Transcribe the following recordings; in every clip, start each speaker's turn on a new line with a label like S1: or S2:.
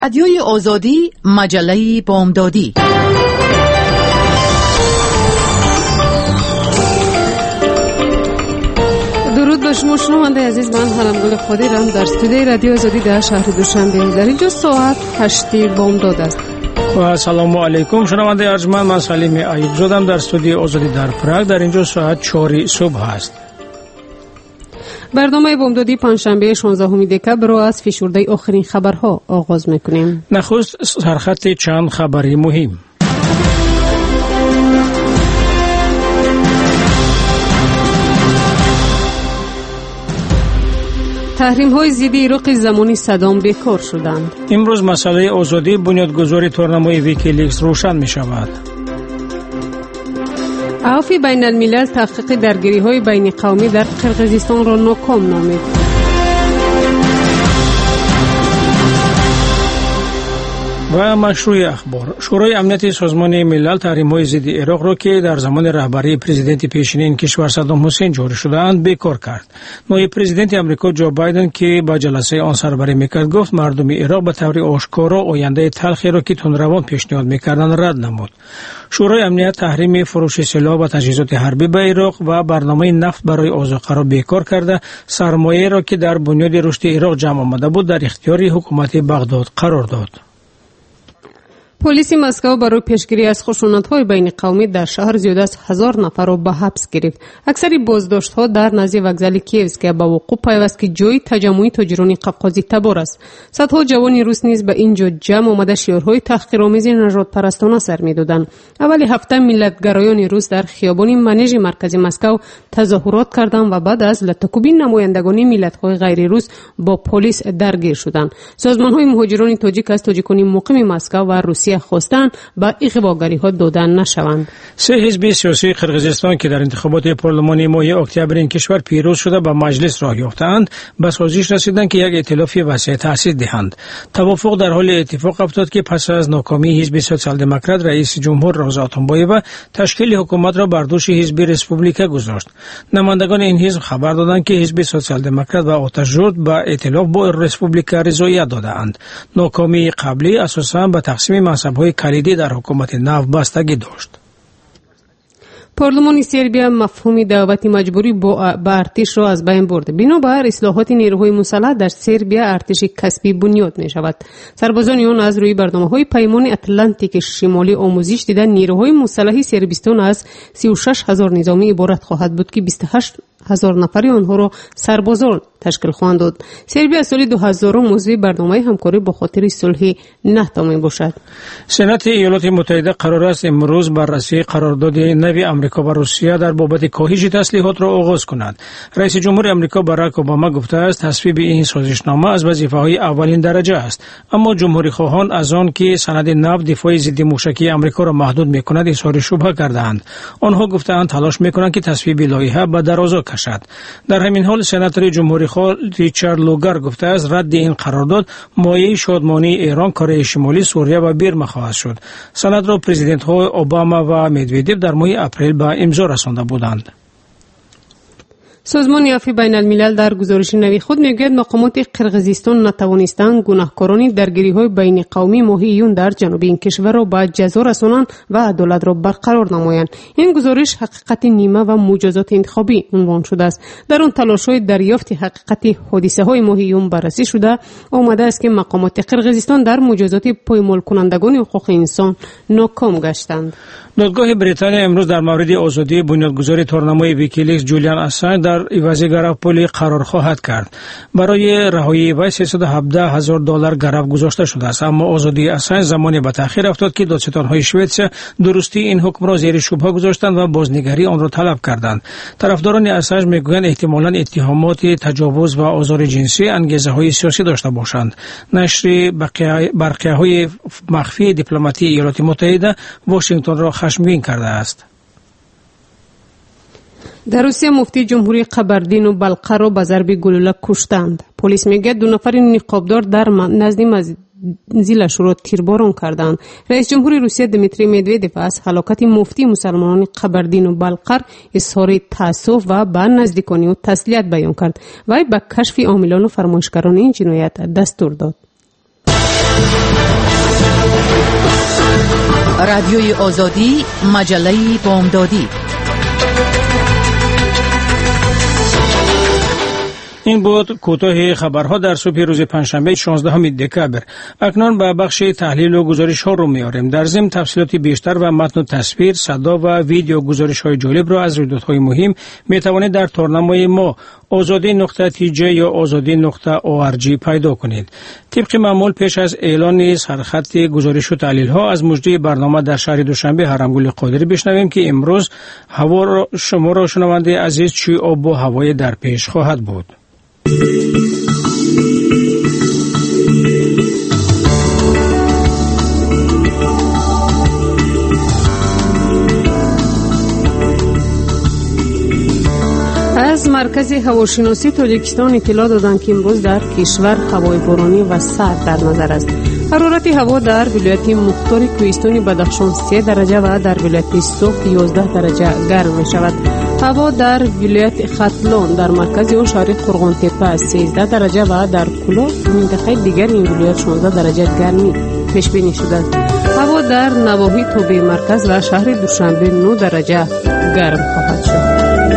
S1: رادیوی آزادی، مجله بامدادی.
S2: درود به شما شنونده عزیز، من حرمگل خودیرم در استودیوی رادیو آزادی در شهر دوشنبه. در اینجا ساعت 8 بامداد است.
S3: و سلام علیکم شنونده ارجمند، من سلیم ایوب زادم در استودیوی آزادی در پراگ. در اینجا ساعت 4 صبح است.
S2: برنامه بامدادی پنجشنبه 16 دکبر را از فشرده آخرین خبرها آغاز میکنیم.
S3: نخست سرخط چند خبری مهم.
S2: تحریم‌های ضد عراق زمانی صدام بیکار شدند.
S3: امروز مسئله آزادی بنیادگذاری تورنمای ویکیلیکس روشن می شود.
S2: عفو بین الملل تحقیق درگیری‌های بین قومی در قرقیزستان را ناکام نامید.
S3: و مشروع اخبار. شورای امنیت سازمان ملل تحریم‌های ضد عراق را که در زمان رهبری پرزیدنت پیشین این کشور صدام حسین جاری شده‌اند بیکار کرد. نایب پرزیدنت آمریکا جو بایدن که با جلسه آن سربری می‌کرد گفت مردم عراق به طور آشکارا آینده تلخی را که تندروان پیشنهاد می‌کردند رد نمود. شورای امنیت تحریم فروش سلاح و تجهیزات حربی به عراق و برنامه نفت برای آذوقه را بیکار کرده، سرمایه را که در بنیاد رشد عراق جمع آمده بود در اختیار حکومت بغداد قرار داد.
S2: پلیس مسکو برای پیشگیری از خشونت‌های بین قومی در شهر زیاده از 1000 نفر را به حبس گرفت. اکثر بازداشت‌ها در نزدیک وокزال کیوسک به وقوع پیوست که جای تجمع تاجران قفقازی تبار است. صدها جوان روس نیز به اینجا جمع آمده شعارهای تحقیرآمیز نژاد پرستانه سر می‌دادند. اول هفته ملت‌گرایان روس در خیابان منیژ مرکزی مسکو تظاهرات کردند و بعد از لطکوبی نمایندگان ملت‌های غیر روس با پلیس درگیر شدند. سازمان‌های مهاجران تاجیک از تاجیکان مقیم مسکو و روسیه خواستند با اغواگری‌ها دادن نشوند.
S3: سه حزب سیاسی قرقیزستان که در انتخابات پارلمانی ماه اکتبر این کشور پیروز شده به مجلس راه یافتند، به سازش رسیدند که یک ائتلاف وسیع تأسیس دهند. توافق در حال اتفاق افتاد که پس از ناکامی حزب سوسیال دموکرات رئیس جمهور روزا آتونبایووا تشکیل حکومت را بر دوش حزب ریسپوبلیکا گذاشت. نمایندگان این حزب خبر دادند که حزب سوسیال دموکرات و آتش‌رود به ائتلاف با ریسپوبلیکا رضایت دادند. ناکامی قبلی اساساً به تقسیم منصب‌های کلیدی در حکومت نو بستگی داشت.
S2: پارلمان سربیا مفهوم دعوت مجبوری به ارتش را از بین برد. بنابر اصلاحات نیروهای مسلح در سربیا ارتش کسبی بنیاد می شود. سربازان آن از روی برنامه‌های پیمان اتلانتیک شمالی آموزش دیدن نیروهای مسلح سربستان از 36000 نظامی عبارت خواهد بود که 28000 نفری آنها را سربازان تشکیل خواهند داد. سربیا سال 2000 موضوع برنامه همکاری با خاطر صلح نهتا می باشد.
S3: سنات ایالات متحده قرار است امروز بررسی قرارداد نوی آمریکا و روسیه در بابت کاهش تسلیحات را آغاز کند. رئیس جمهور آمریکا باراک اوباما گفته است تصویب این سازشنامه از وظیفه‌های اولین درجه است، اما جمهوری خواهان از آن که سند نو دفاع ضد موشکی آمریکا را محدود می‌کند اظهار شبهه کردند. آنها گفتند تلاش می‌کنند که تصویب لایحه به درازا کشد. در همین حال سناتور جمهوری خواه ریچارد لوگر گفته است رد این قرارداد مایه شادمانی ایران، کره شمالی، سوریه و برما خواهد شد. سند را پرزیدنت‌های اوباما و مدودیو در ماه اپریل به امضا رسانده بودند.
S2: سازمان عفو بین الملل در گزارش نوی خود میگوید مقامات قرقیزستان نتوانستند گناهکاران درگیری‌های بین قومی ماه ایون در جنوب این کشور را به جزا رسانند و عدالت را برقرار نمایند. این گزارش حقیقت نیمه و مجازات انتخابی عنوان شده است. در آن تلاش‌های دریافت حقیقت حادثه‌های ماه ایون بررسی شده آمده است که مقامات قرقیزستان در مجازات پایمال کنندگان حقوق انسان ناکام گشتند.
S3: دادگاه بریتانیا امروز در مورد آزادی بنیادگذار تورنمای ویکیلیکس جولیان اسانج در عوض گرفتن پولی قرار خواهد کرد. برای رهایی وی $317,000 گرفت گذاشته شده است، اما آزادی اسانج زمانی به تأخیر افتاد که دادستان‌های سوئیسرا درستی این حکم را زیر شبهه گذاشتند و بازنگری آن را طلب کردند. طرفداران اسانج میگویند احتمالاً اتهامات تجاوز و آزار جنسی انگیزه‌های سیاسی داشته باشند. نشر برقیه‌های مخفی دیپلماتی ایالات متحده واشنگتن را خشمگین کرده است.
S2: در روسیه مفتی جمهوری قبردین و بلقه را به ضرب گلوله کشتند. پلیس میگه 2 نفر نقابدار در نزد منزلش را تیرباران کردند. رئیس جمهور روسیه دمیتری مدودیو از هلاکت مفتی مسلمانان قبردین و بلقر اظهار تأسف و به نزدیکانی و تسلیت بیان کرد. وی به کشف عاملان و فرمایشگران این جنایت دستور داد.
S1: رادیوی آزادی، مجله بامدادی.
S3: این بود کوتاه خبرها در صبح روز پنجشنبه 16 دکبر. اکنون به بخش تحلیل و گزارش ها رو میاریم. در ضمن تفصیلات بیشتر و متن و تصویر، صدا و ویدیو گزارش های جالب را از رویدادهای مهم میتوانید در تورنمای ما azadi.tj یا azadi.org پیدا کنید. طبق معمول پیش از اعلان سرخط گزارش و تحلیل ها از مجری برنامه در شهر دوشنبه هرمگل قادری بشنویم که امروز هوا شما را شنونده عزیز چی آب و هوای در پیش خواهد بود.
S2: از مرکز هواشناسی تاجیکستان اطلاع دادند که امروز در کشور هوای بارانی و سرد در نظر است. حرارت هوا در ولایت مختار کوهستان بدخشان 3 درجه و در ولایت سوخت 11 درجه گرم می شود. هوا در ولایت ختلان در مرکز و شهر قرغان تپه 13 درجه و در کلا منطقه دیگر این ولایت 16 درجه گرمی پیش بینی شده است. هوا در نواحی توبه مرکز و شهر دوشنبه 9 درجه گرم خواهد شد.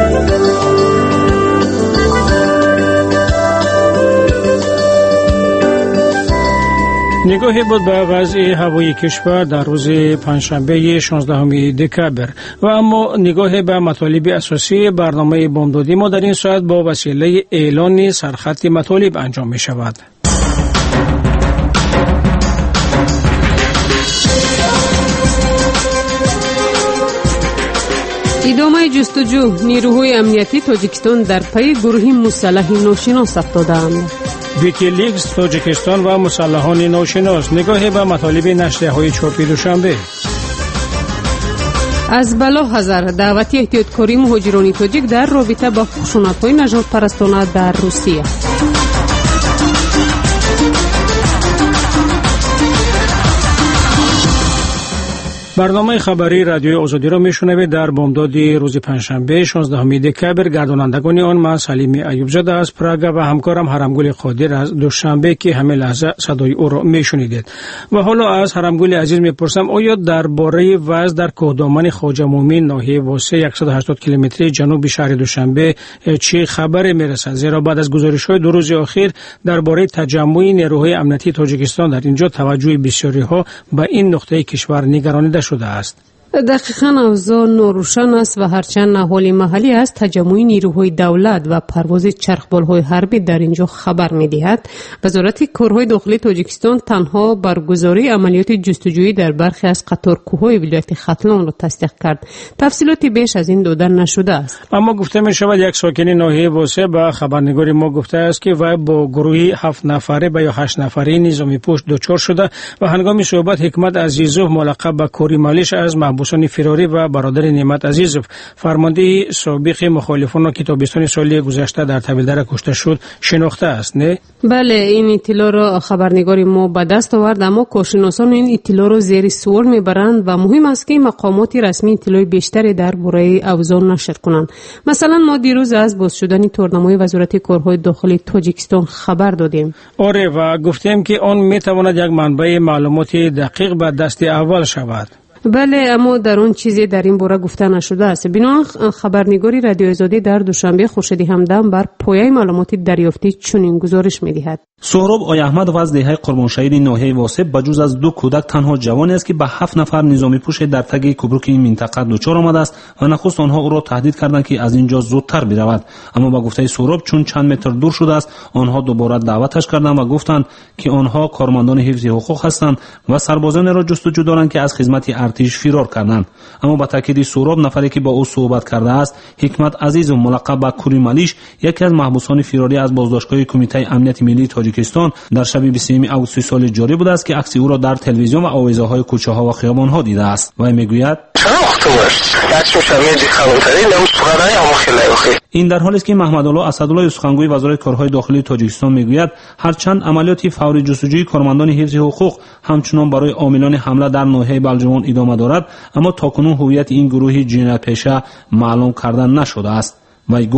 S3: نگاهی بود به وضع هوای کشور در روز پنجشنبه 16 دکبر و اما نگاه به مطالب اساسی برنامه بامدادی ما در این ساعت با وسیله اعلان سرخط مطالب انجام می شود.
S2: ادامه جستجو، نیروهای امنیتی تاجیکستان در پی گروه مسلح ناشناس افتادند.
S3: ویکیلیکس تاجیکستان و مسلحان ناشناس، نگاه به مطالب نشریه های چاپی دوشنبه.
S2: از بلا حذر، دعوتی احتیاطکاری مهاجران تاجیک در رابطه با خشونت‌های نژاد پرستانه در روسیه.
S3: برنامه خبری رادیوی آزادی را میشنوید. در بامداد روز پنجشنبه 16 دکبر گردانندگان آن من سلیم ایوبزاده از پراگ و همکارم هرمگل قادر از دوشنبه که همه لحظه صدای او را میشنیدید. و حالا از هرمگل عزیز میپرسم آیا درباره وضع در کوهدامن خواجه مومن ناحیه واسه 180 کیلومتری جنوب شهر دوشنبه چه خبری میرسد؟ زیرا بعد از گزارش‌های 2 روز اخیر درباره تجمع نیروهای امنیتی تاجیکستان در اینجا توجه بسیاری ها به این نقطه کشور نگرانیده شده است.
S2: دقیقاً اوضاع ناروشن است و هرچند اهالی محلی از تجمع نیروهای دولت و پرواز چرخبال‌های حربی در اینجا خبر می‌دهد، وزارت کارهای داخلی تاجیکستان تنها برگزاری عملیات جستجویی در برخی از قطارکوه‌های ولایت ختلان را تصدیق کرد. تفصیلاتی بیش از این داده نشده است.
S3: اما گفته می‌شود یک ساکن ناحیه واسه با خبرنگار ما گفته است که وی با گروهی 7 نفره یا 8 نفره نظامی پشت دچار شده و هنگام صحبت حکمت عزیزوف ملقب به کوری مالیش از محبوسان فراری و برادر نعمت عزیزوف فرمانده سابق مخالفان کتابستان سال گذشته در تبیلدر کشته شد شناخته است، نه؟
S2: بله، این اطلاع را خبرنگار ما به دست آورد، اما کارشناسان این اطلاع را زیر سوال میبرند و مهم است که مقامات رسمی اطلاع بیشتری درباره اوضاع نشر کنند. مثلا ما دیروز از باز شدن تورنمای وزارت کارهای داخلی تاجیکستان خبر دادیم.
S3: آره، و گفتیم که آن میتواند یک منبع معلومات دقیق به دست اول شود.
S2: بله، اما در اون چیزی در این باره گفته نشده است. بنا خبرنگاری رادیو آزادی در دوشنبه خورشید همدم بر پایه معلومات دریافتی چنین گزارش می‌دهد.
S4: سهراب آی احمد و از دهه قربان شهید ناحیه واسه بجز از 2 کودک تنها جوانی است که به 7 نفر نظامی پوش در تگ کبرک این منطقه دچار آمده است و نخست آنها او را تهدید کردند که از اینجا زودتر برود، اما با گفته سهراب چون چند متر دور شده است آنها دوباره دعوتش کردند و گفتند که آنها کارمندان حفظ حقوق هستند و سربازان را جستجو دارند که از خدمت ارتش فرار کردند. اما با تاکید سهراب نفری که با او صحبت کرده است حکمت عزیز و ملقب به کوری مالیش یکی از محبوسان فراری از بازداشتگاه کمیته امنیت ملی تاجیکستان در شب 23 آگوست سال جاری بوده است که عکس او را در تلویزیون و آویزه‌های کوچه‌ها و خیابان‌ها دیده است و میگوید این در حالی است که محمد الله اسدالله سخنگوی وزارت کارهای داخلی تاجیکستان میگوید هرچند عملیات فوری جستجوی کارمندان حفظ حقوق همچنان برای عاملان حمله در ناحیه بلجوان ادامه دارد، اما تاکنون هویت این گروه جنایت پیشه معلوم کردن نشده است. وی گفت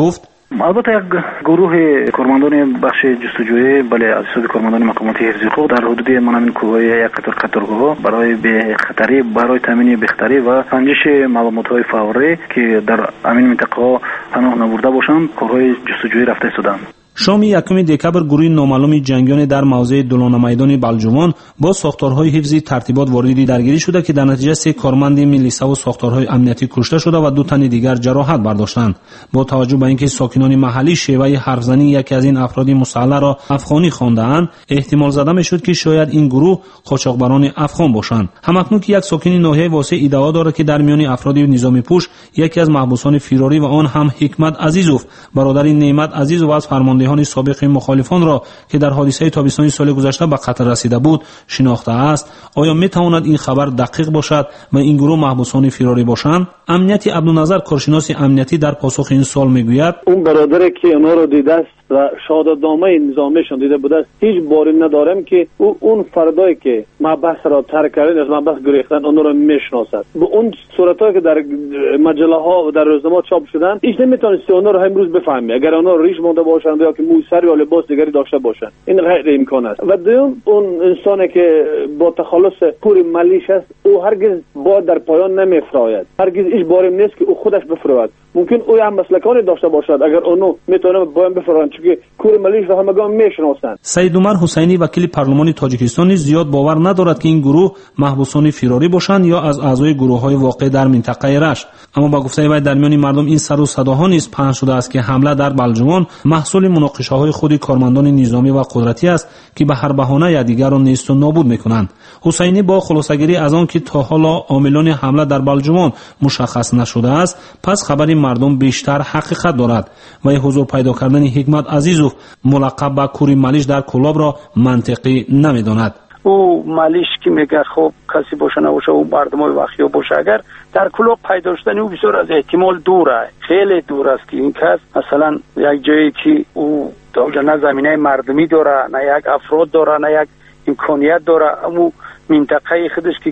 S5: البته یک گروه کارمندان بخش جستجویی بله از سود کارمندان مقامات حفظ حقوق در حدود منامین کوههای یک قطارگاه برای بخطری برای تامین بخطری و سنجش معلومات‌های فوری که در همین منطقه پناه نبرده باشند کارهای جستجویی رفته شدند.
S4: شام 1 دکبر گروه نامعلوم جنگیان در موضع دولانه میدان بلجوان با ساختارهای حفظی ترتیبات وارد درگیری شده که در نتیجه 3 کارمند میلیسا و ساختارهای امنیتی کشته شده و 2 تن دیگر جراحت برداشتند. با توجه به اینکه ساکنان محلی شیوه حرفزنی یکی از این افراد مسلح را افغانی خواندند، احتمال زده میشد که شاید این گروه قاچاقبران افغان باشند. همکنون که یک ساکن ناحیه واسه ادعا دارد که در میان افراد نظامی پوش یکی از محبوسان فراری و آن هم حکمت عزیزوف برادر نعمت عزیزوف از فرماندهان سابق مخالفان را که در حادثه تابستان سال گذشته به قتل رسیده بود شناخته است. آیا میتواند این خبر دقیق باشد و این گروه محبوسان فراری باشند؟ امنیتی عبدالنظر کارشناس امنیتی در پاسخ این سوال میگوید
S6: اون برادری که اونا رو دیده است و شهادتنامه نظامیشون دیده بوده است هیچ باری ندارم که اون فردایی که مبحث را ترک کردن از مبحث گریختن اون رو میشناسد. به اون صورتایی که در مجله ها و در روزنامه چاپ شدن هیچ نمیتونستی اون رو امروز بفهمی اگر اون رو ریش مونده باشند یا که موسر یا لباس دیگری داشته باشند. این غیر امکان است. و دوم اون انسانی که با تخلص پوری ملیش است او هرگز با در پایان نمیفراید. هرگز هیچ باری نیست که او خودش بفراید. ممکن او هم مسلکانی داشته باشد اگر اونو میتونه باید بفران چون کور ملیش را همگان میشناسند.
S4: سید عمر حسینی وکیل پارلمان تاجیکستان زیاد باور ندارد که این گروه محبوسان فراری باشند یا از اعضای گروه‌های واقع در منطقه رشت، اما با گفته وی در میان مردم این سر و صداها نیز پخش شده است که حمله در بلجوان محصول مناقشه‌های خود کارمندان نظامی و قدرتی است که به هر بهانه دیگر را نیست و نابود می‌کنند. حسینی با خلاصه‌گیری از آن که تا حالا عاملان حمله در بلجوان مشخص نشده است پس خبری مردم بیشتر حقیقت دارد و حضور پیدا کردن حکمت عزیزوف ملقب به کوری ملیش در کلاب را منطقی نمی‌داند.
S7: او ملیش که میگه خب کسی باشه نباشه او مردمای وقتی باشه اگر در کلاب پیدا شدن او بسیار از احتمال دوره، خیلی دور است که این کس مثلا یک جایی که او نه زمینه مردمی داره نه یک افراد داره نه یک امکانیت داره اما منطقه خودش که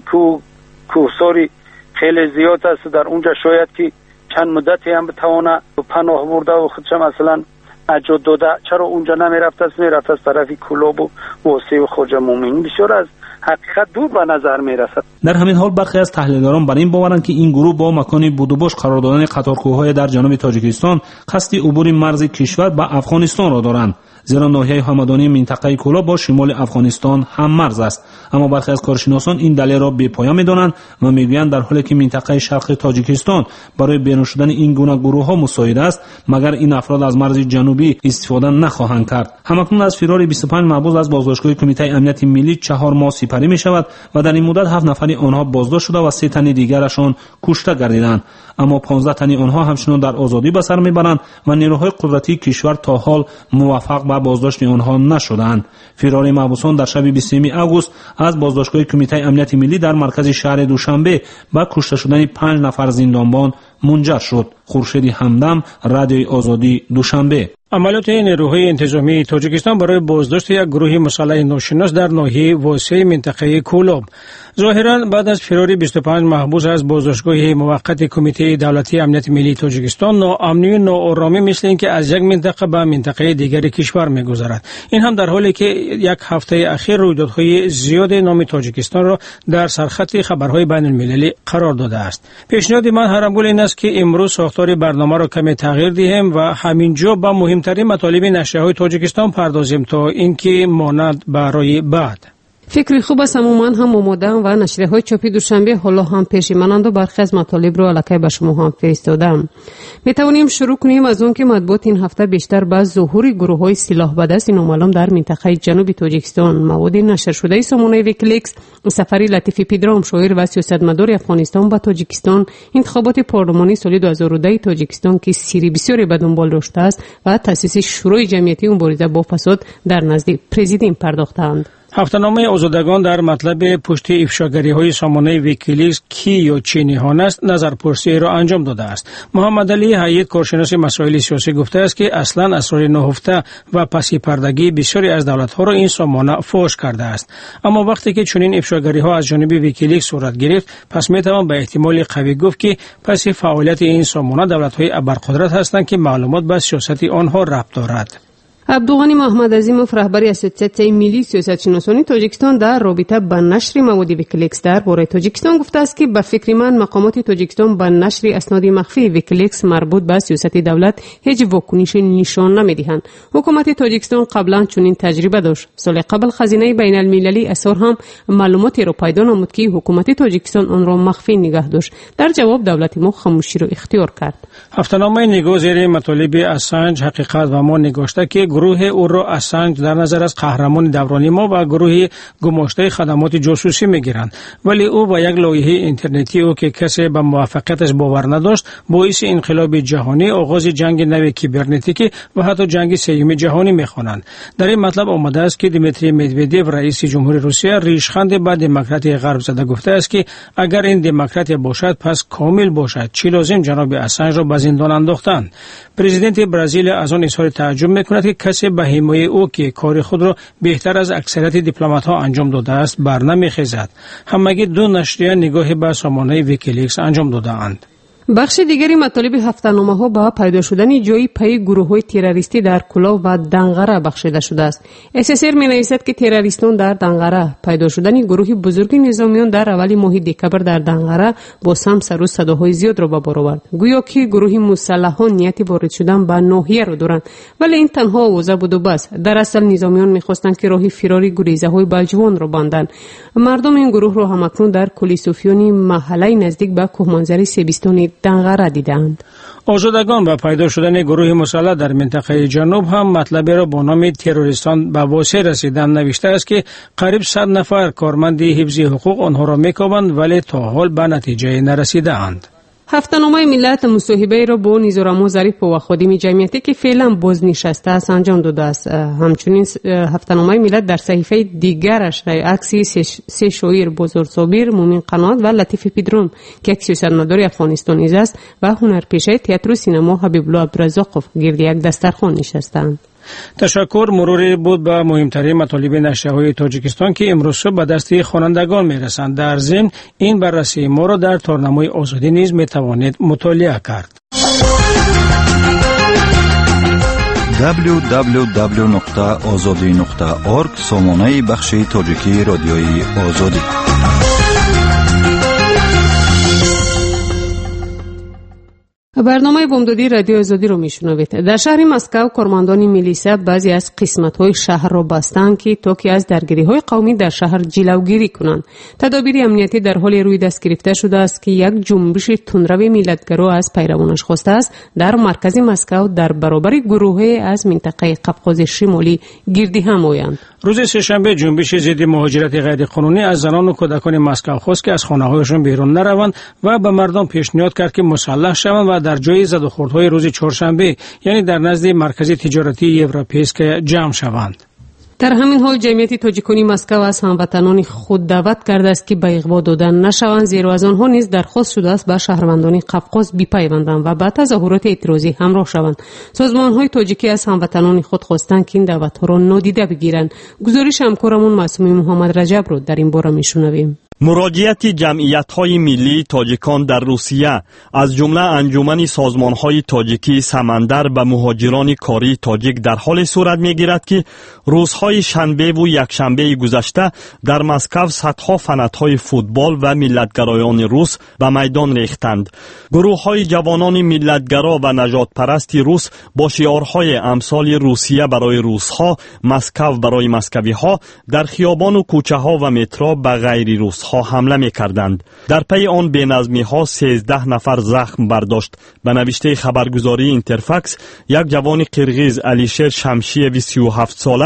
S7: کوهساری خیلی زیاد است در اونجا شاید که چند مدتی هم بتوانه پناه برده و خودش مثلا اجاد داده چرا اونجا نمیرفت از طرف کلاب و واسه و خواجه مومنی بسیار از حقیقت دور به نظر میرسد.
S4: در همین حال برخی از تحلیلگران بر این باورند که این گروه با مکان بودوباش قرار دادن قطارکوه‌های در جنوب تاجیکستان قصد عبور مرز کشور به افغانستان را دارند، زیرا ناحیه همدانی منطقه کلاب با شمال افغانستان هم مرز است. اما برخی از کارشناسان این دلیل را بی‌پایه می‌دانند و می‌گویند در حالی که منطقه شرق تاجیکستان برای بیرون شدن این گونه گروه‌ها مساعد است مگر این افراد از مرز جنوبی استفاده نخواهند کرد. همکنون از فرار 25 محبوس از بازداشتگاه کمیته امنیت ملی 4 ماه سپری می‌شود و در این مدت 7 نفر آنها بازداشت شده و 3 تن دیگرشان کشته گردیدند، اما 15 تن آنها همچنان در آزادی به سر می‌برند و نیروهای قدرتی کشور تا حال موفق به بازداشت آنها نشدند. فرار محبوسان در شب 23 آگوست از بازداشتگاه کمیته امنیت ملی در مرکز شهر دوشنبه با کشته شدن 5 نفر زندانبان منجر شد. خورشید همدم، رادیوی آزادی، دوشنبه.
S3: عملیات نیروهای انتظامی تاجیکستان برای بازداشت یک گروه مسلح ناشناس در ناحیه واسع منطقه کولاب. ظاهرا بعد از فرار 25 محبوس از بازداشتگاه موقت کمیته دولتی امنیت ملی تاجیکستان، ناامنی و ناآرامی مثل اینکه از یک منطقه به منطقه دیگر کشور می‌گذرد. این هم در حالی که یک هفته اخیر رویدادهای زیاد نام تاجیکستان را در سرخط خبرهای بین المللی قرار داده است. پیشنهاد من هرمگول این است که امروز ساختار برنامه را کمی تغییر دهیم و همینجا با مهمترین مطالب نشریه‌های تاجیکستان پردازیم تا اینکه ماند برای بعد.
S2: فکری خوب است عموما هم آماده‌ام و نشریه‌های چاپی دوشنبه حالا هم پشیمانند و برخی از مطالب را الکی به شما هم فرستادم. می‌توانیم شروع کنیم از اون که مطبوعات این هفته بیشتر به ظهور گروه‌های سلاح به دست نامعلوم در منطقه جنوب تاجیکستان مواد نشر شده سامانه ویکیلیکس، سفری لطیفی پیدرام شاعر و سیاستمدار افغانستان به تاجیکستان، انتخابات پارلمانی سال 2010 تاجیکستان که سیری بسیاری به دنبال داشته است و تأسیس شورای جمعیتی مبارزه با فساد در نزد پرزیدنت پرداختند.
S3: هفته‌نامه آزادگان در مطلب پشت افشاگری‌های سامانه ویکیلیکس کی یا چه نهان است نظرپرسی را انجام داده است. محمد علی حید کارشناس مسائل سیاسی گفته است که اصلا اسرار نهفته و پسی پردگی بسیاری از دولت‌ها را این سامانه فاش کرده است. اما وقتی که چنین افشاگری‌ها از جانب ویکیلیکس صورت گرفت، پس می‌توان به احتمال قوی گفت که پس فعالیت این سامانه دولت‌های ابرقدرت هستند که معلومات به سیاست آنها ربط دارد.
S2: عبدالغنی محمد عظیموف رهبر اسوسیاسیون ملی سیاستشناسانی تاجیکستان در رابطه با نشر مواد ویکیلیکس درباره تاجیکستان گفته است که به فکر من مقامات تاجیکستان با نشر اسناد مخفی ویکیلیکس مربوط به سیاست دولت هیچ واکنشی نشان نمیدهند. حکومت تاجیکستان قبلا چنین تجربه داشت. سال قبل خزینه بین المللی اسرار هم معلوماتی را پیدا نمود که حکومت تاجیکستان آن را مخفی نگه داشت. در جواب دولت ما خاموشی را اختیار کرد.
S3: هفته‌نامه نگاه زیر مطالب اسانج حقیقت و ما نگاشته که گروه او را اسانج در نظر از قهرمان دورانی ما و گروه گماشته خدمات جاسوسی میگیرند، ولی او با یک لایحه اینترنتی او که کسی به موفقیتش باور نداشت باعث انقلاب جهانی، آغاز جنگ نو کیبرنتیکی و حتی جنگ سوم جهانی میخوانند. در این مطلب آمده است که دیمیتری مدودیو رئیس جمهوری روسیه ریشخند به دموکرات غرب زده گفته است که اگر این دموکرات باشد پس کامل باشد، چی لازم جناب اسانج را به زندان انداختند. پرزیدنت برزیل از آن اظهار تعجب میکند که کسی به حمایت او که کار خود را بهتر از اکثریت دیپلمات ها انجام داده است برنمیخیزد. همگی دو نشریه نگاه به سامانه ویکیلیکس انجام داده اند.
S2: بخش دیگری مطالب هفته‌نامه ها با پیدا شدن جای پای گروه‌های تروریستی در کلاه و دنغره بخشیده شده است. SSR می‌نویسد که تروریستان در دنغره پیدا شدن گروهی بزرگ نظامیان در اول ماه دکبر در دنغره با سر و صداهای زیاد را به بار آورد. گویا که گروهی مسلحان نیت وارد شدن به ناحیه را دارند، ولی این تنها آوازه بود و بس. در اصل نظامیان می‌خواستند که راه فراری گریزه‌های بلجوان را بندند. مردم این گروه را همکنون در کلیسوفیانی محله نزدیک به کوهمنظر سیبیستان دنغره دیدند.
S3: آزادگان با پیدا شدن گروه مسلح در منطقه جنوب هم مطلبی را با نام تروریستان به واسه رسیدن نوشته است که قریب 100 نفر کارمند حفظ حقوق آنها را میکوبند ولی تا حال به نتیجه نرسیده اند.
S2: هفته‌نامه ملت مصاحبه را با نیزارما ظریف و خادم جمعیتی که فعلا بازنشسته است انجام داده است. همچنین هفته‌نامه ملت در صحیفه دیگرش عکس سه شاعر بزرگسابیر مومن قنات و لطیف پیدروم که یک سیاستمدار افغانستانی است و هنرپیشه تئاتر و سینما حبیب الله عبدالرزاق گرد یک دسترخوان نشستند.
S3: تشکر. مروری بود به مهمترین مطالب نشریه‌های تاجیکستان که امروز صبح به دست خوانندگان میرسند. در ضمن این بررسی ما را در تارنمای آزادی نیز میتوانید مطالعه کرد.
S8: www.azadi.org سامانه بخش تاجیکی رادیوی آزادی.
S2: برنامه بامدادی رادیو آزادی رو میشنوید. در شهر مسکو کارمندان میلیسا بعضی از قسمت‌های شهر را بستند که تا که از درگیری‌های قومی در شهر جلوگیری کنند. تدابیر امنیتی در حال روی دست گرفته شده است که یک جنبش تندرو ملیتگرا از پیروانش خواسته است در مرکز مسکو در برابر گروه‌های از منطقه قفقاز شمالی گردی هم آیند.
S3: روز سه‌شنبه جنبش ضد مهاجرت غیرقانونی از زنان و کودکان مسکو خواست که از خانه‌هایشان بیرون نروند و به مردم پیشنهاد کرد که مسلح شوند و در جای زد و خوردهای روز چهارشنبه یعنی در نزد مرکز تجارتی یوروپیسک جمع شوند.
S2: در همین حال جمعیت تاجیکان مسکو از هموطنان خود دعوت کرده است که به اغوا دادن نشوند، زیرا از آنها نیز درخواست شده است به شهروندان قفقاز بپیوندند و به تظاهرات اعتراضی همراه شوند. سازمان‌های تاجیکی از هموطنان خود خواستند که این دعوت‌ها را نادیده بگیرند. گزارش همکارمون معصومی محمد رجب رو در این باره میشنویم.
S9: مراجعت جمعیت‌های ملی تاجیکان در روسیه از جمله انجمن سازمان‌های تاجیکی سمندر به مهاجران کاری تاجیک در حال صورت می‌گیرد که روزهای شنبه و یکشنبه گذشته در مسکو صدها فنت‌های فوتبال و ملتگرایان روس به میدان ریختند. گروه‌های جوانان ملتگرا و نجات پرستی روس با شعارهای امثال روسیه برای روس‌ها، مسکو برای مسکوی‌ها در خیابان و کوچه‌ها و مترو به غیر روس حمله می‌کردند. در پی آن بی‌نظمی‌ها 13 نفر زخم برداشت. به نوشته خبرگزاری اینترفکس، یک جوان قرغیز علیشیر شمشیوی 37 ساله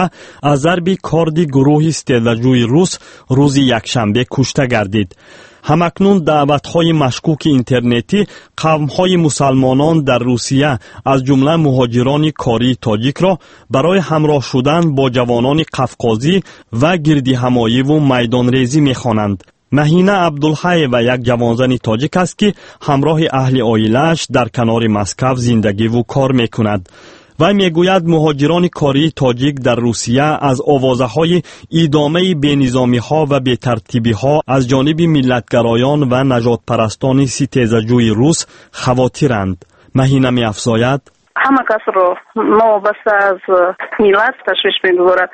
S9: از ضرب کاردی گروه ستیلجوی روس روز یکشنبه کشته گردید. همکنون دعوت‌های مشکوک اینترنتی قوم‌های مسلمانان در روسیه از جمله مهاجران کاری تاجیک را برای همراه شدن با جوانان قفقازی و گردی همایی و میدانریزی می‌خوانند. مهینه عبدالحی و یک جوانزن تاجیک است که همراه اهل عائله‌اش در کنار مسکو زندگی و کار می‌کند. و میگوید مهاجران کاری تاجیک در روسیه از آوازه‌های ادامه بی‌نظامی‌ها و بی‌ترتیبی‌ها از جانب ملت‌گرایان و نجات پرستان ستیزجوی روس خواطرند. مهینه می‌افزاید
S10: همه کس رو وابسته از ملت تشویش می‌گذارد.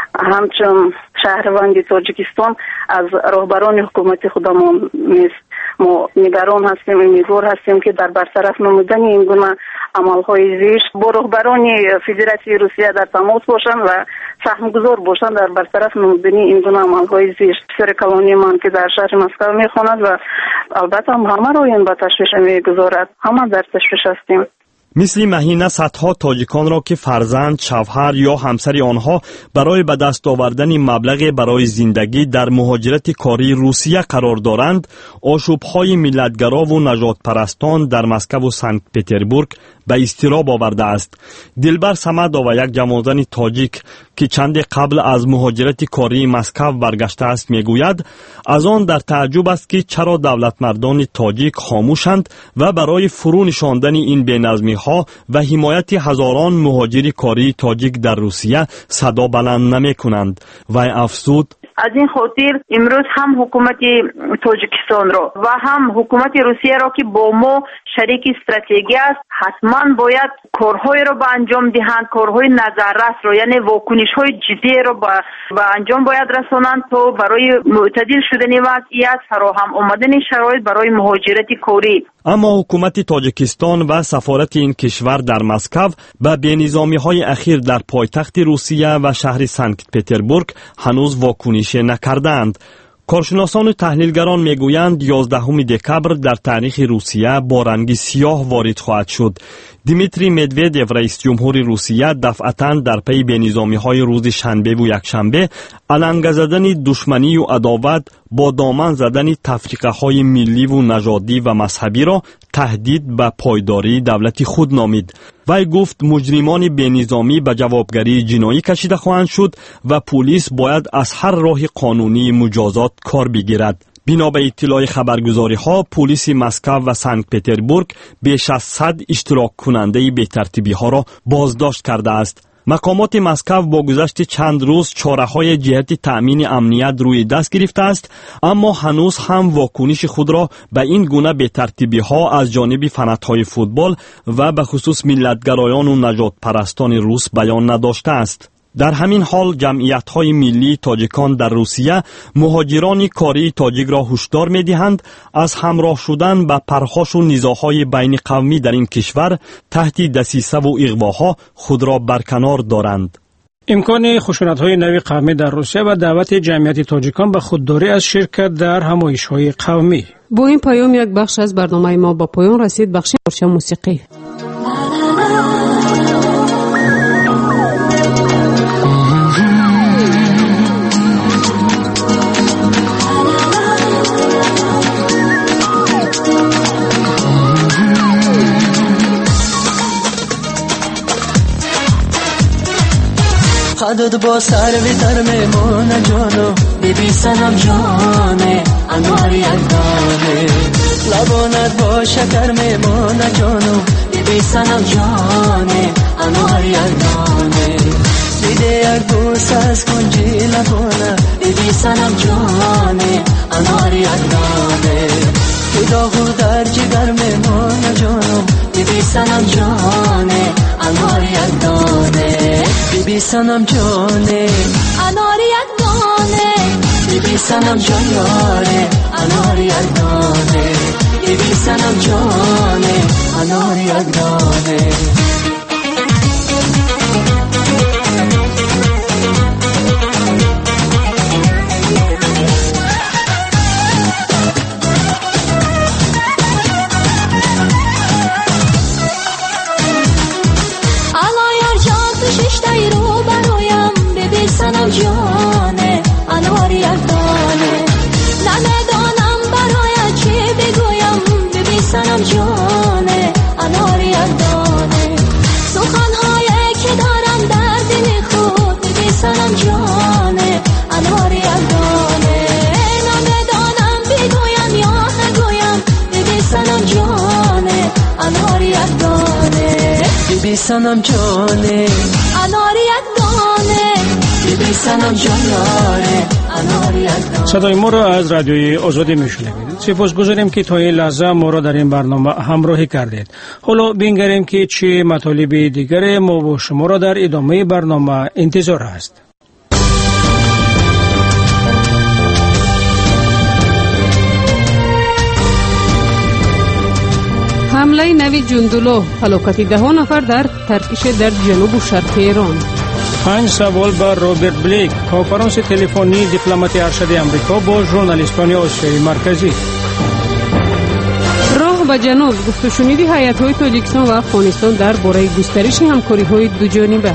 S10: همچون شهروند تاجیکستان از راهبران حکومت خودمون نیست. ما نگران هستیم، امیدوار هستیم که در برطرف نمودن این گونه عملهای زشت با راهبران فدراسیون روسیه در تماس باشند و سهمگذار باشند در برطرف نمودن این گونه عملهای زشت. سر کلانی من که در شهر مسکو میخواند و البته همه رو این به تشویش میگذارد. همه در تشویش هستیم.
S9: مثل مهینه صدها تاجیکان را که فرزند، شوهر یا همسر آنها برای به دست آوردن مبلغ برای زندگی در مهاجرت کاری روسیه قرار دارند، آشوب‌های ملت‌گرا و نجات پرستان در مسکو و سنت پتربورگ به اضطراب آورده است. دلبر سمدا و یک جوانزن تاجیک که چند قبل از مهاجرت کاری مسکو برگشته است میگوید از آن در تعجب است که چرا دولت مردان تاجیک خاموشند و برای فرو نشاندن این بی‌نظمی‌ها و حمایت هزاران مهاجر کاری تاجیک در روسیه صدا بلند نمی‌کنند. و افزود
S10: از این خاطر امروز هم حکومت تاجیکستان را و هم حکومت روسیه را که با ما شریک استراتژی است حتما باید کارهای را به انجام دهند، کارهای نظررس را یعنی واکنش‌های جدی را به انجام باید رسانند تا برای معتدل شدن وضعیت فراهم آمدن شرایط برای مهاجرت کاری.
S9: اما حکومت تاجیکستان و سفارت این کشور در مسکو به بی‌نظامی‌های اخیر در پایتخت روسیه و شهر سنت پتربورگ هنوز واکنش نکردند. کارشناسان و تحلیلگران میگویند 11 دکبر در تاریخ روسیه با رنگ سیاه وارد خواهد شد. دیمیتری مدودیو رئیس جمهور روسیه دفعتاً در پی بی‌نظامی‌های روز شنبه و یکشنبه علنگ زدن دشمنی و عداوت با دامن زدن تفریقه‌های ملی و نژادی و مذهبی را تهدید به پایداری دولت خود نامید. وی گفت مجرمان بی‌نظامی به جوابگری جنایی کشیده خواهند شد و پلیس باید از هر راه قانونی مجازات کار بگیرد. بنا به اطلاع خبرگزاری ها پلیس مسکو و سنت پتربورگ بیش از 100 اشتراک کننده بی‌ترتیبی ها را بازداشت کرده است. مقامات مسکو با گذشت چند روز چاره‌های جهت تأمین امنیت روی دست گرفته است، اما هنوز هم واکنش خود را به این گونه بی‌ترتیبی‌ها از جانب فناط‌های فوتبال و به خصوص ملت‌گرایان و نجات پرستان روس بیان نداشته است. در همین حال جمعیت‌های ملی تاجیکان در روسیه مهاجران کاری تاجیک را هشدار می‌دهند از همراه شدن به پرخاش و نزاع‌های بین قومی در این کشور تحت دسیسه و اغواها خود را برکنار دارند.
S3: امکان خشونت‌های نوع قومی در روسیه و دعوت جمعیت تاجیکان به خودداری از شرکت در همایش‌های قومی.
S2: با این پیام یک بخش از برنامه ما با پایان رسید. بخش پارچه موسیقی.
S11: خدود با سر بیتر میمونه جانو بیبی سنم جانه انواری اندانه لبانت با شکر میمونه جانو بیبی سنم جانه انواری اندانه دیده یک بوس از کنجی لبانه بیبی سنم جانه انواری اندانه که داغو در جگر میمونه جانو بیبی سنم جانه انواری اندانه بیبی سنم جانه انواری اندانه بیبی سنم جان یاره انواری اندانه بیبی سنم جانه انواری اندانه ببین سنم جانه اناری یک دانه ببین سنم جاناره اناری یک دانه.
S3: صدای ما را از رادیوی آزادی میشنوید. سپاسگزاریم که تا این لحظه ما را در این برنامه همراهی کردید. حالا بنگریم که چه مطالب دیگر ما و شما را در ادامه برنامه انتظار است.
S2: حمله نوی جندولو، هلاکت 10 نفر در ترکیش در جنوب و شرق ایران.
S3: 5 سوال بر روبرت بلیک، کنفرانس تلفنی دیپلمات ارشد آمریکا با ژورنالیستان آسیای مرکزی.
S2: راه به جنوب، گفت و شنید هیئت‌های تاجیکستان و افغانستان درباره گسترش همکاری‌های دوجانبه.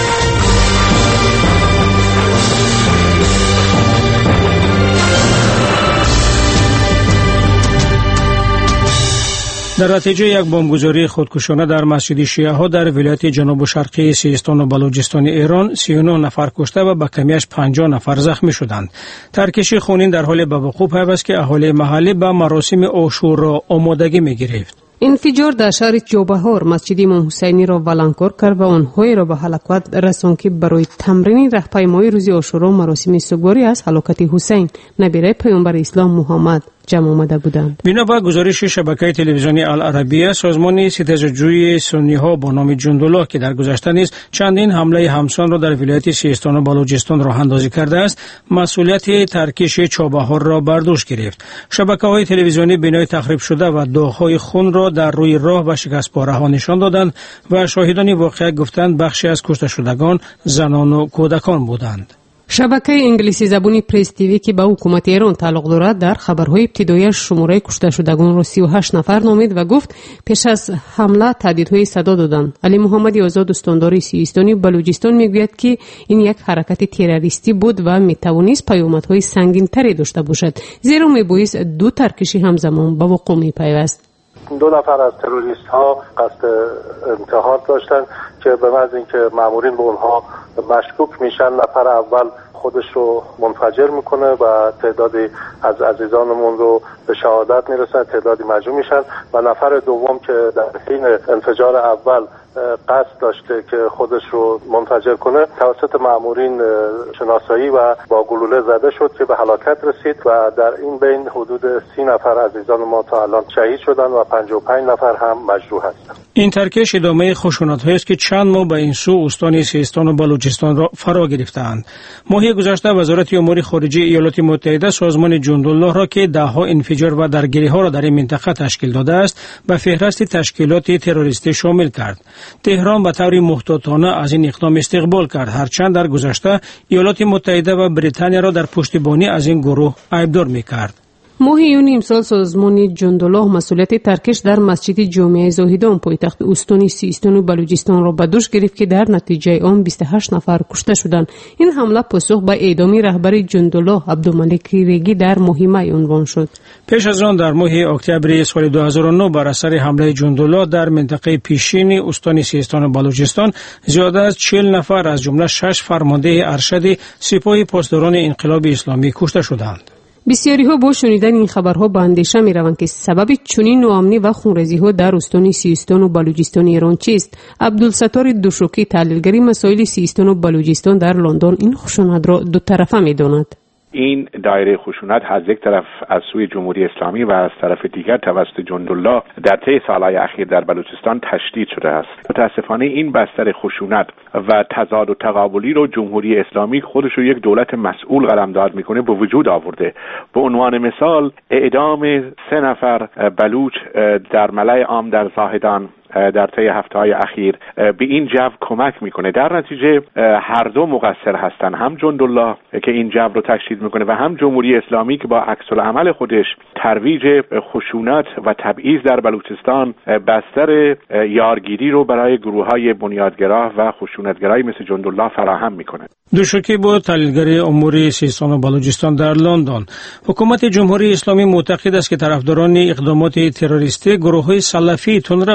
S3: در نتیجه یک بمبگذاری خودکشانه در مسجد شیعه ها در ولایت جنوب و شرقی سیستان و بلوچستان ایران 39 نفر کشته و به کمیش 50 نفر زخمی شدند. ترکش خونین در حال به وقوع پیوست که اهالی محلی به مراسم عاشورا آمادگی می گرفت.
S2: انفجار در شهر جوبهار مسجد امام حسینی را ولنگار کرد و آنهایی را به هلاکت رساند که برای تمرین راهپیمایی روز عاشورا مراسم سوگواری از هلاکت حسین نبیره پیامبر اسلام محمد جمع آمده بودند.
S3: بنا به گزارش شبکه تلویزیونی العربیه، سازمان ستیزجویی سنی ها با نام جندولاه که در گذشته نیز چندین حمله همسان را در ولایت سیستان و بلوچستان راه اندازی کرده است، مسئولیت ترکش چابهار را بر دوش گرفت. شبکه های تلویزیونی بنای تخریب شده و داغ‌های خون را در روی راه و شکست پاره ها نشان دادند و شاهدان واقعه گفتند بخشی از کشته شدگان زنان و کودکان بودند.
S2: شبکه انگلیسی زبانی پرس تیوی که به حکومت ایران تعلق دارد در خبرهای ابتدایی شماره کشته شدگان را 38 نفر نامید و گفت پیش از حمله تهدیدهای صدا دادند. علی محمد آزاد استاندار سیستانی بلوچستان میگوید که این یک حرکت تروریستی بود و میتوانست پیامدهای سنگین‌تری داشته باشد، زیرا میبایست 2 ترکشی همزمان به وقوع میپیوست.
S12: 2 نفر از تروریست ها قصد انتحار داشتند که به محض اینکه مامورین به اونها مشکوک میشن، نفر اول خودش رو منفجر میکنه و تعدادی از عزیزانمون رو به شهادت میرسن، تعدادی مجروح میشن و نفر دوم که در حین انفجار اول قصد داشته که خودش رو منفجر کنه توسط مامورین شناسایی و با گلوله زده شد که به هلاکت رسید و در این بین حدود 30 نفر عزیزان ما تا الان شهید شدن و 55 نفر هم مجروح هستند.
S3: این ترکش ادامه خشونت‌هایی است که چند ماه به این سو استان سیستان و بلوچستان را فرا گرفتند. ماه گذشته وزارت امور خارجه ایالات متحده سازمان جندولاه را که ده‌ها انفجار و درگیری‌ها را در این منطقه تشکیل داده است به فهرست تشکیلات تروریستی شامل کرد. تهران به طور محتاطانه از این اقدام استقبال کرد، هرچند در گذشته ایالات متحده و بریتانیا را در پشتیبانی از این گروه عیبدار می‌کرد.
S2: ماه یونی امسال سازمان جندولاه مسئولیت ترکش در مسجد جامعه زاهدان پایتخت استان سیستان و بلوچستان را به دوش گرفت که در نتیجه آن 28 نفر کشته شدند. این حمله پاسخ به اعدام رهبر جندولاه عبدالملک ریگی در ماه می عنوان شد.
S3: پیش از آن در ماه اکتبر سال 2009 بر اثر حمله جندولاه در منطقه پیشین استان سیستان و بلوچستان زیاده از 40 نفر از جمله 6 فرمانده ارشد سپاه پاسداران انقلاب اسلامی کشته شدند.
S2: بسیاری ها با شنیدن این خبرها به اندیشه می روند که سبب چنین ناامنی و خونریزی ها در استان سیستان و بلوچستان ایران چیست؟ عبدالستار دوشوکی تحلیلگر مسائل سیستان و بلوچستان در لندن این خشونت را دو طرفه می داند.
S13: این دایره خشونت از یک طرف از سوی جمهوری اسلامی و از طرف دیگر توسط جندولاه در طی سالهای اخیر در بلوچستان تشدید شده است. متاسفانه این بستر خشونت و تضاد و تقابلی رو جمهوری اسلامی خودش رو یک دولت مسئول قلمداد میکنه به وجود آورده. به عنوان مثال اعدام 3 نفر بلوچ در ملأ عام در زاهدان در طی هفته‌های اخیر به این جو کمک میکنه. در نتیجه هر دو مقصر هستن، هم جندولاه که این جو رو تشدید میکنه و هم جمهوری اسلامی که با عکس العمل خودش ترویج خشونت و تبعیض در بلوچستان بستر یارگیری رو برای گروه‌های بنیادگرا و خشونتگرایی مثل جندولاه فراهم میکنه.
S3: دوشوکی بود تحلیلگر امور سیستان و بلوچستان در لندن. حکومت جمهوری اسلامی معتقد است که طرفداران اقدامات تروریستی گروه‌های سلفی تندرو هستند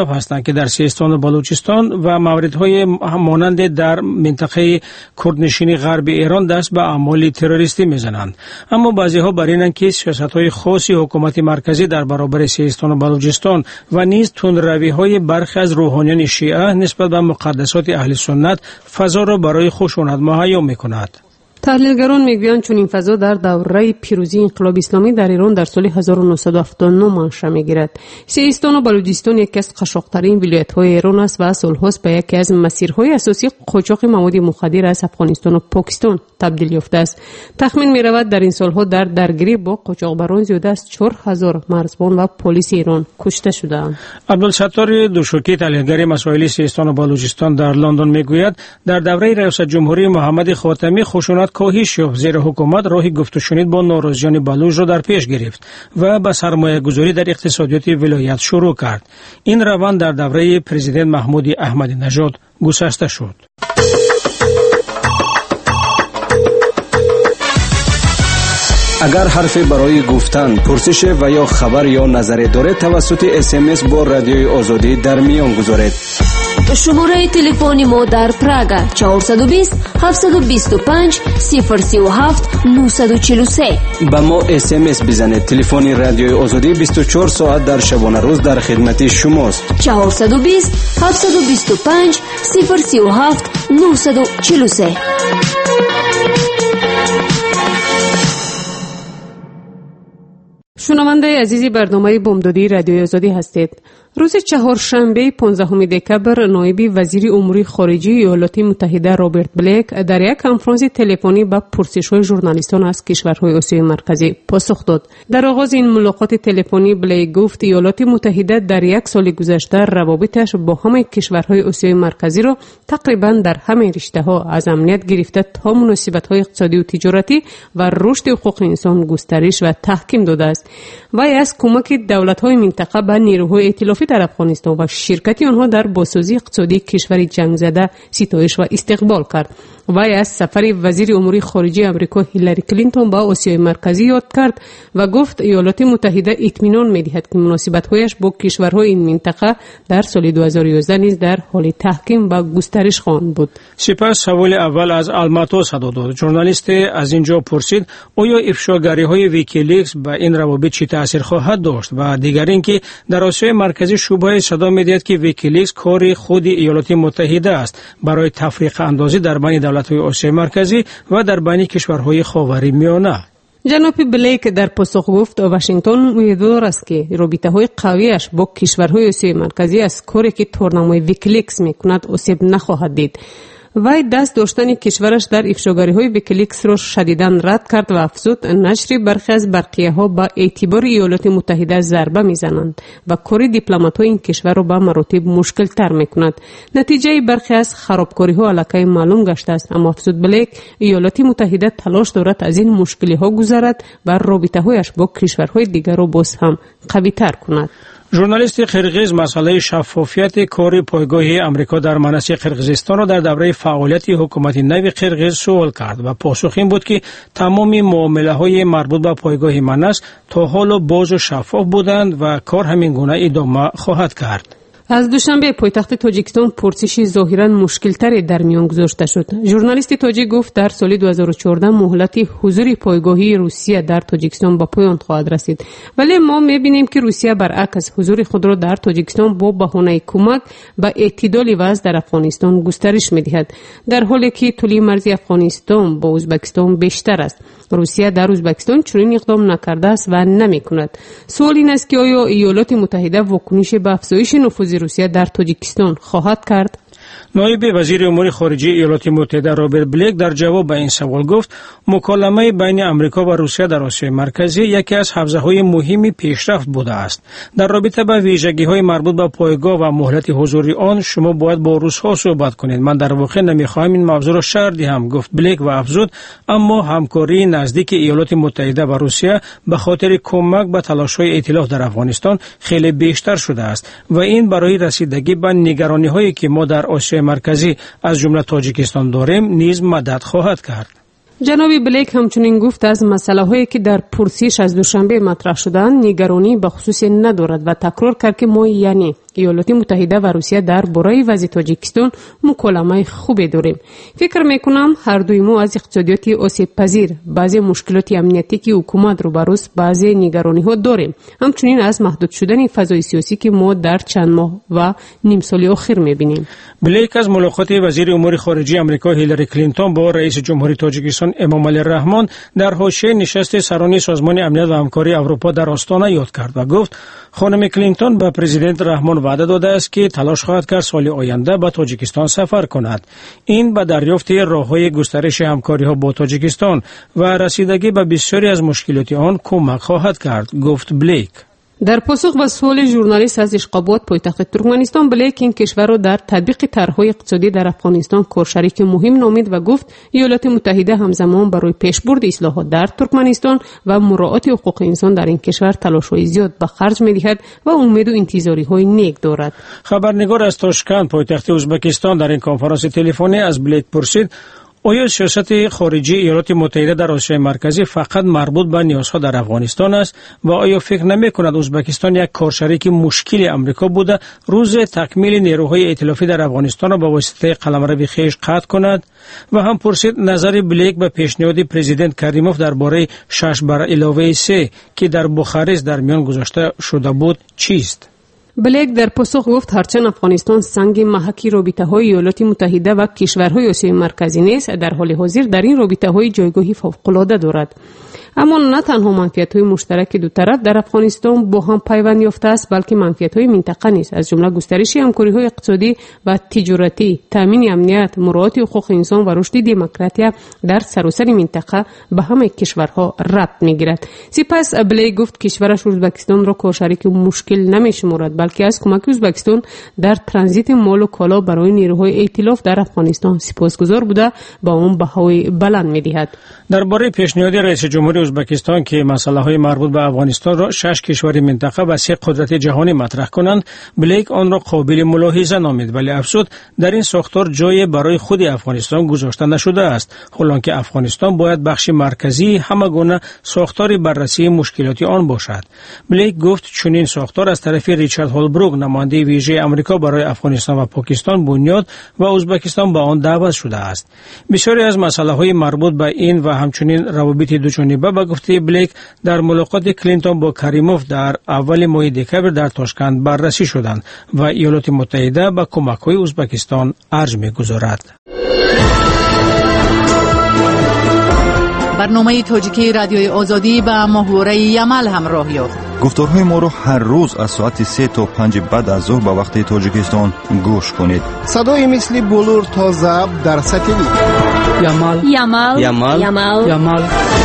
S3: که در سیستان و بلوچستان و مواردهای مانند در منطقه کردنشین غرب ایران دست به اعمال تروریستی میزنند. اما بعضی‌ها بر اینند که سیاست‌های خاصی حکومت مرکزی در برابر سیستان و بلوچستان و نیز تندروی‌های برخی از روحانیان شیعه نسبت به مقدسات اهل سنت فضا را برای خشونت مهیا می‌کند.
S2: تحلیلگران میگویند چون این فضا در دوره پیروزی انقلاب اسلامی در ایران در سال 1979 منشأ میگیرد. سیستان و بلوچستان یکی از قشاق‌ترین ولایت‌های ایران است و سال‌هاست به یکی از مسیرهای اساسی قاچاق مواد مخدر از افغانستان و پاکستان تبدیل یافته است. تخمین می‌رود در این سال‌ها در درگیری با قاچاقبران زیاده از 4000 مرزبان و پلیس ایران کشته شده‌اند.
S3: عبدالستار دوشوکی تحلیلگر مسائل سیستان و بلوچستان در لندن میگوید در دوره ریاست جمهوری محمد خاتمی خشونت کاهش یافت، زیر حکومت راه گفت و شنید با ناراضیان بلوچ را در پیش گرفت و به سرمایه گذاری در اقتصادیات ولایت شروع کرد. این روند در دوره پرزیدنت محمود احمدی نژاد گسسته شد.
S14: اگر حرفی برای گفتن، پرسش و یا خبر یا نظری دارید توسط SMS با رادیوی آزادی در میان گذارید.
S11: شماره تلفن ما در پراگ 420 725 037 943.
S14: با ما SMS بزنید. تلفن رادیوی آزادی 24 ساعت در شبانه روز در خدمت شماست.
S11: 420 725 037 943.
S2: شنونده عزیزی برنامه بامدادی رادیوی آزادی هستید. روز چهارشنبه 15 دکبر نایب وزیر امور خارجه ایالات متحده رابرت بلیک در یک کنفرانس تلفنی به پرسش‌های ژورنالیستان از کشورهای آسیای مرکزی پاسخ داد. در آغاز این ملاقات تلفنی بلیک گفت ایالات متحده در یک سال گذشته روابطش با همه کشورهای آسیای مرکزی را تقریبا در همه رشته‌ها از امنیت گرفته تا مناسبت‌های اقتصادی و تجارتی و رشد حقوق انسان گسترش و تحکیم داده است. وی از کمک دولت‌های منطقه به نیروهای ائتلافی در افغانستان و شرکت آنها در بازسازی اقتصادی کشور جنگ زده ستایش و استقبال کرد. وی از سفر وزیر امور خارجه آمریکا هیلاری کلینتون به آسیای مرکزی یاد کرد و گفت ایالات متحده اطمینان می‌دهد که مناسبت‌هایش با کشورهای این منطقه در سال 2011 نیز در حال تحکیم و گسترش خواهند بود.
S3: سپس سوال اول از الماتو صدا داد. ژورنالیست از اینجا پرسید آیا افشاگری‌های ویکیلیکس به این روابط چه تأثیر خواهد داشت و دیگر اینکه در آسیای مرکزی شبهه صدا می‌دهد که ویکیلیکس کار خود ایالات متحده است برای تفریق اندازی در بین دولت‌های آسیای مرکزی و در بین کشورهای خاورمیانه.
S2: جناب بلیک در پاسخ گفت واشنگتن امیدوار است که رابطه‌های قویش با کشورهای آسیای مرکزی از کاری که تورنمای ویکیلیکس می‌کند آسیب نخواهد دید. وی دست داشتن کشورش در افشاگری‌های ویکیلیکس را شدیداً رد کرد و افزود نشر برخی از برقیه‌ها با اعتبار ایالات متحده ضربه می‌زنند و کار دیپلمات‌های این کشور را به مراتب مشکل‌تر می‌کند. نتیجه برخی از خرابکاری‌ها علاقه معلوم گشته است، اما افزود بلیک ایالات متحده تلاش دارد از این مشکل‌ها گذرد و رابطه‌هایش با کشورهای دیگر را باز هم قوی‌تر کند.
S3: ژورنالیست قرقیز مسئله شفافیت کار پایگاه امریکا در مناطق قرقیزستان را در دوره فعالیت حکومت نو قرقیز سوال کرد و پاسخ این بود که تمام معامله‌های مربوط به پایگاه مناس تا حالا باز و شفاف بودند و کار همین گونه ادامه خواهد کرد.
S2: از دوشنبه پایتخت تاجیکستان پرسشی ظاهرا مشکل‌تری در میان گذاشته شد. ژورنالیست تاجیک گفت در سال 2014 مهلت حضور پایگاهی روسیه در تاجیکستان به پایان خواهد رسید، ولی ما می‌بینیم که روسیه برعکس حضور خود را در تاجیکستان با بهانه کمک به اعتدال وضع در افغانستان گسترش می‌دهد، در حالی که طول مرزی افغانستان با ازبکستان بیشتر است. روسیه در ازبکستان چنین اقدام نکرده است و نمی‌کند. سوال این است که آیا ایالات متحده واکنش به افزایش نفوذ روسیه در تاجیکستان خواهد کرد؟
S3: نایب وزیر امور خارجه ایالات متحده رابرت بلیک در جواب به این سوال گفت مکالمه بین امریکا و روسیه در آسیای مرکزی یکی از حوزه‌های مهم پیشرفت بوده است. در رابطه با ویژگی‌های مربوط به پایگاه و مهلت حضور آن شما باید با روس‌ها صحبت کنید. من در واقع نمی‌خواهم این موضوع را شرح دهم، گفت بلیک و افزود اما همکاری نزدیک ایالات متحده و روسیه به خاطر کمک به تلاش‌های ائتلاف در افغانستان خیلی بیشتر شده است و این برای رسیدگی به نگرانی‌هایی که ما در آسیای مرکزی از جمله تاجیکستان داریم نیز مدد خواهد کرد.
S2: جناب بلیک همچنین گفت از مسائلی که در پرسش از دوشنبه مطرح شدند نگرانی به خصوص ندارد و تکرار کرد که ما یعنی ایالات متحده و روسیه در باره وضع تاجیکستان مکالمه خوبی داریم. فکر میکنم هر دوی ما از اقتصادیات آسیب پذیر، بعضی مشکلات امنیتی که حکومت رو بروز بعضی نگرانی ها داریم، همچنین از محدود شدن فضای سیاسی که ما در چند ماه و نیم سال اخیر میبینیم.
S3: بلیک از ملاقات وزیر امور خارجه آمریکا هیلاری کلینتون با رئیس جمهوری تاجیکستان امامعلی رحمان در حاشیه نشست سران سازمان امنیت و همکاری اروپا در آستانه یاد کرد و گفت خانم کلینتون به پرزیدنت رحمان وعده داده است که تلاش خواهد کرد سال آینده به تاجیکستان سفر کند. این به دریافت راه‌های گسترش همکاری‌ها با تاجیکستان و رسیدگی به بسیاری از مشکلات آن کمک خواهد کرد، گفت بلیک.
S2: در پاسخ به سوال ژورنالیست از اشقابات پایتخت ترکمنستان، بلیک این کشور را در تطبیق طرح‌های اقتصادی در افغانستان کارشریک مهم نامید و گفت ایالات متحده همزمان برای پیشبرد اصلاحات در ترکمنستان و مراعات حقوق انسان در این کشور تلاش‌های زیاد به خرج می‌دهد و امید و انتظاری‌های نیک دارد.
S3: خبرنگار از تاشکند پایتخت ازبکستان در این کنفرانس تلفنی از بلیک پرسید آیا سیاست خارجی ایالات متحده در آسیای مرکزی فقط مربوط به نیازها در افغانستان است و آیا فکر نمی‌کند ازبکستان یک کارشریک مشکل آمریکا بوده روز تکمیل نیروهای ائتلافی در افغانستان را به واسطه قلمرو خویش قطع کند؟ و هم پرسید نظر بلیک به پیشنهاد پرزیدنت کریموف درباره 6+3 که در بخارست در میان گذاشته شده بود چیست؟
S2: بلیک در پاسخ گفت هرچند افغانستان سنگ محکی رابطه‌های ایالات متحده و کشورهای آسیای مرکزی نیست، در حال حاضر در این رابطه‌های جایگاهی فوق‌العاده دارد. اما نه تنها منفعت‌های مشترک دو طرف در افغانستان با هم پیوند یافته است، بلکه منفعت‌های منطقه نیز، از جمله گسترش همکاری‌های اقتصادی و تجارتی، تامین امنیت، مراعات حقوق انسان و رشد دموکراسی در سراسر منطقه به همه کشورها ربط می‌گیرد. سپس بلیک گفت کشورش ازبکستان را کارشریک مشکل نمی‌شمارد، بلکه از کمک ازبکستان در ترانزیت مال و کالا برای نیروهای ائتلاف در افغانستان سپاسگزار بوده با آن بهای بلند می‌دهد.
S3: درباره پیشنهاد رئیس جمهوری ازبکستان که مسائل مربوط به افغانستان را 6 کشور منطقه و 3 قدرت جهانی مطرح کنند، بلیک آن را قابل ملاحظه نامید، ولی افزود در این ساختار جای برای خود افغانستان گذاشته نشده است، حالانکه افغانستان باید بخش مرکزی همگونه ساختار بررسی مشکلات آن باشد. بلیک گفت چنین ساختار از طرف ریچارد هولبروک نماینده ویژه آمریکا برای افغانستان و پاکستان بنیاد و ازبکستان به آن دعوت شده است. بسیاری از مسائل مربوط به این و همچنین روابط دوجانبه به گفته بلیک در ملاقات کلینتون با کریموف در اول ماه دکمبر در تاشکند بررسی شدند و ایالات متحده به کمک‌های ازبکستان ارج می‌گذارد.
S1: برنامه تاجیکی رادیوی آزادی به محوره یمل همراه یافت.
S8: گفتارهای ما رو هر روز از ساعت 3 تا 5 بعد از ظهر به وقت تاجیکستان گوش کنید.
S15: صدای مثل بلور تا ضبط در ساتلیت.
S2: یمل.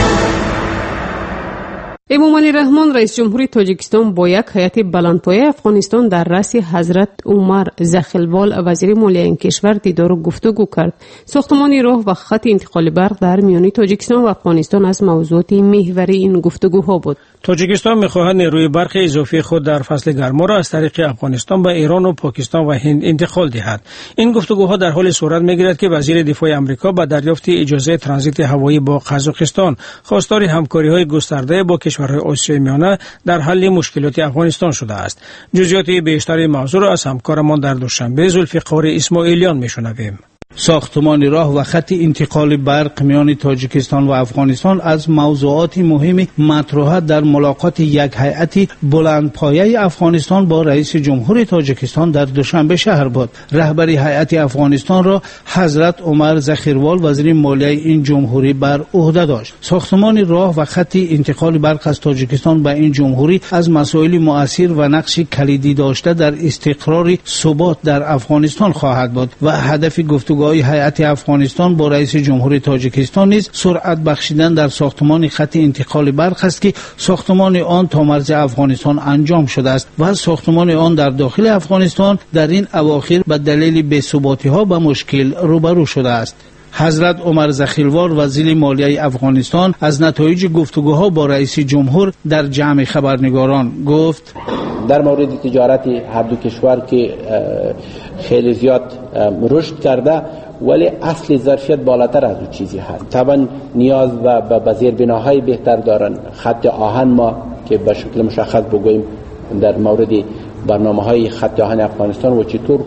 S2: امامعلی رحمان رئیس جمهوری تاجیکستان با یک هیئت بلندپایه افغانستان در رأس حضرت عمر زخیلوال وزیر مالیه این کشور دیدار و گفتگو کرد. ساختمان راه و خط انتقال برق در میان تاجیکستان و افغانستان از موضوعات محوری این گفتگوها بود.
S3: تاجیکستان می‌خواهد نیروی برق اضافی خود در فصل گرما را از طریق افغانستان به ایران و پاکستان و هند انتقال دهد. این گفتگوها در حال صورت می‌گیرد که وزیر دفاع آمریکا با دریافت اجازه ترانزیت هوایی با قزاقستان خواستار همکاری‌های گسترده با کشورهای آسیای میانه در حل مشکلات افغانستان شده است. جزئیات بیشتر موضوع را از همکارمان در دوشنبه ذوالفقار اسماعیلیان می‌شنویم.
S15: ساختمان راه و خط انتقال برق میان تاجیکستان و افغانستان از موضوعات مهم مطرح در ملاقات یک هیئت بلندپایه افغانستان با رئیس جمهور تاجیکستان در دوشنبه شهر بود. رهبری هیئت افغانستان را حضرت عمر زخیروال وزیر مالیه این جمهوری بر عهده داشت. ساختمان راه و خط انتقال برق از تاجیکستان به این جمهوری از مسائل مؤثر و نقش کلیدی داشته در استقرار ثبات در افغانستان خواهد بود و هدف گفتگوهای هیئت افغانستان با رئیس جمهور تاجیکستان نیز سرعت بخشیدن در ساختمان خط انتقال برق است که ساختمان آن تا مرز افغانستان انجام شده است و ساختمان آن در داخل افغانستان در این اواخر به دلیل بی‌ثباتی‌ها با مشکل روبرو شده است. حضرت عمر زخیلوال وزیر مالیه افغانستان از نتایج گفتگوها با رئیس جمهور در جمع خبرنگاران گفت
S16: در مورد تجارت هر دو کشور که خیلی زیاد رشد کرده ولی اصل ظرفیت بالاتر از اون چیزی هست. طبعا نیاز به زیربناهای بهتر دارن. خط آهن ما که به شکل مشخص بگوییم در مورد برنامه‌های خط آهن افغانستان و چطور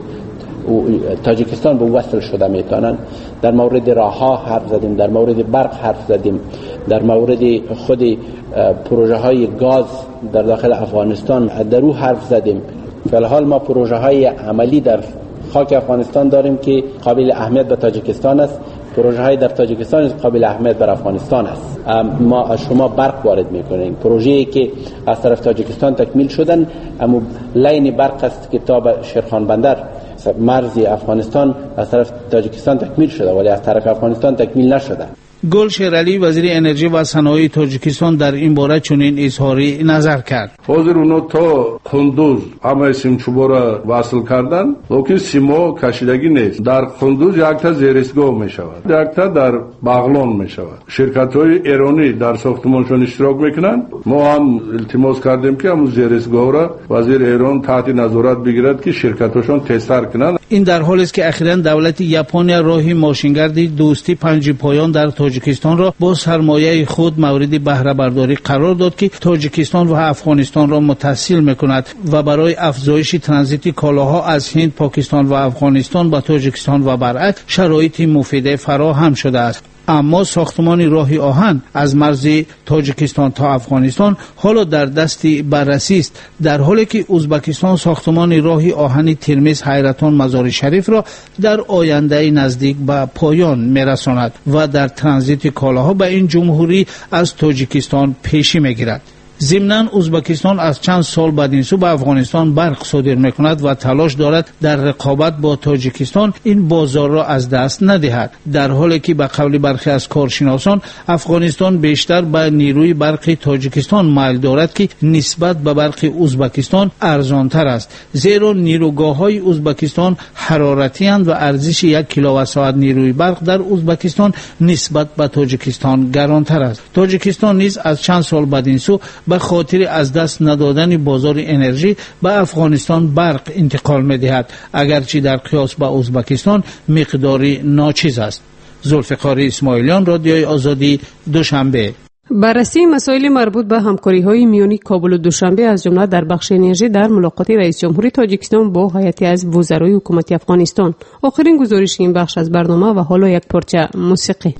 S16: تاجیکستان به وصل شده میتونن. در مورد راه‌ها حرف زدیم، در مورد برق حرف زدیم، در مورد خود پروژه های گاز در داخل افغانستان در او حرف زدیم. فعلا ما پروژه های عملی در خاک افغانستان داریم که قابل اهمیت به تاجیکستان است. پروژه های در تاجیکستان قابل اهمیت بر افغانستان است. ما از شما برق وارد میکنیم. پروژه‌ای که از طرف تاجیکستان تکمیل شدن، اما لین برق است که تا به شیرخان بندر مرز افغانستان از طرف تاجیکستان تکمیل شده، ولی از طرف افغانستان تکمیل نشده.
S15: گل شیرعلی وزیر انرژی و صنایع تاجیکستان در این باره چنین اظهاری نظر کرد.
S17: حاضر اونا تا قندوز همه سیمچوبا را وصل کردن، لیکن سیما کشیدگی نیست. در قندوز یک تا زیرستگاه می شود، یک تا در بغلان می شود. شرکت های ایرانی در ساختمانشان اشتراک میکنن. ما هم التماس کردیم که همون زیرستگاه را وزیر ایران تحت نظارت بگیرد که شرکتاشون تستر کنند.
S15: این در حالی است که اخیراً دولت ژاپنیا راه ماشینگردی دوستی پنج پایان در تاجیکستان را با سرمایه خود مورد بهره برداری قرار داد که تاجیکستان و افغانستان را متصل میکند و برای افزایش ترانزیت کالاها از هند، پاکستان و افغانستان به تاجیکستان و برعکس شرایط مفید فراهم شده است. اما ساختمان راه آهن از مرز تاجیکستان تا افغانستان حالا در دست بررسی است، در حالی که ازبکستان ساختمان راه آهن ترمیز حیرتان مزار شریف را در آینده نزدیک به پایان میرساند و در ترانزیت کالاها به این جمهوری از تاجیکستان پیشی میگیرد. ضمناً ازبکستان از چند سال بعد این سو به افغانستان برق صادر میکند و تلاش دارد در رقابت با تاجیکستان این بازار را از دست ندهد، در حالی که به قول برخی از کارشناسان افغانستان بیشتر به نیروی برق تاجیکستان میل دارد که نسبت به برق ازبکستان ارزانتر است، زیرا نیروگاه‌های ازبکستان حرارتی اند و ارزش 1 کیلووات ساعت نیروی برق در ازبکستان نسبت به تاجیکستان گرانتر است. تاجیکستان نیز از چند سال بعد این سو به خاطر از دست ندادن بازار انرژی به افغانستان برق انتقال می‌دهد، اگرچه در قیاس با ازبکستان مقداری ناچیز است. ذوالفقار اسماعیلیان، رادیوی آزادی، دوشنبه.
S2: بررسی مسائل مربوط به همکاری‌های میانی کابل و دوشنبه از جمله در بخش انرژی در ملاقات رئیس جمهوری تاجیکستان با هیئتی از وزرای حکومت افغانستان. آخرین گزارش این بخش از برنامه و حالا یک پارچه موسیقی.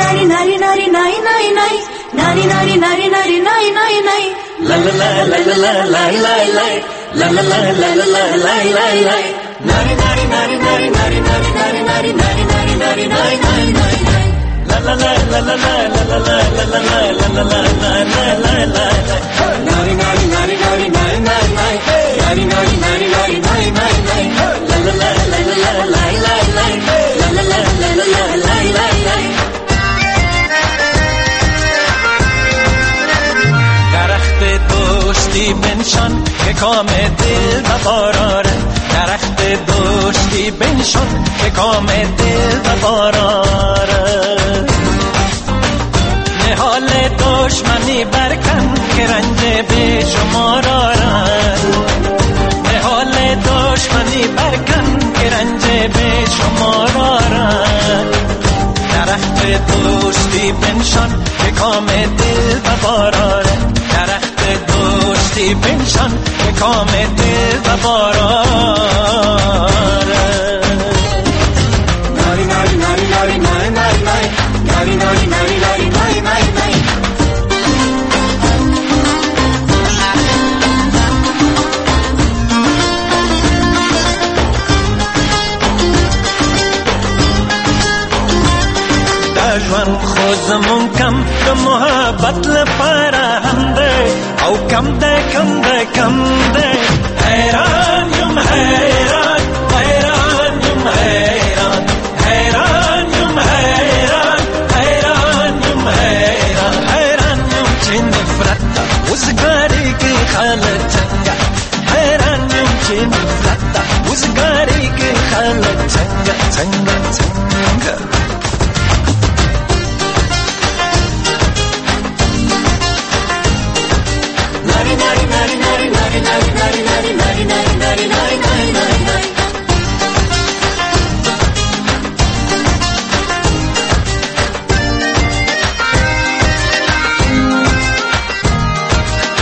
S18: بنشان که کام دل بباراره، درخت دوستی بنشان که کام دل بباراره، نهال دشمنی برکن که رنج به شما دارد، نهال دشمنی برکن که رنج به شما دارد، درخت دوستی بنشان که کام دل بباراره، درخت دوستی بنشان که کام دل بباراره. ناری ناری ناری ناری ناری ناری ناری ناری ناری ناری ناری ناری ناری. دشمن خوزمون کم د محبت لپاره هم ده او کم ده کم ده کم ده، حیران یم حیران حیران یم حیران حیران یم حیران حیران یم حیران حیران یم چه نفرت وزگاری کی خالت چنگا، حیران یم چه نفرت وزگاری کی خالت چنگا چنگا چنگا.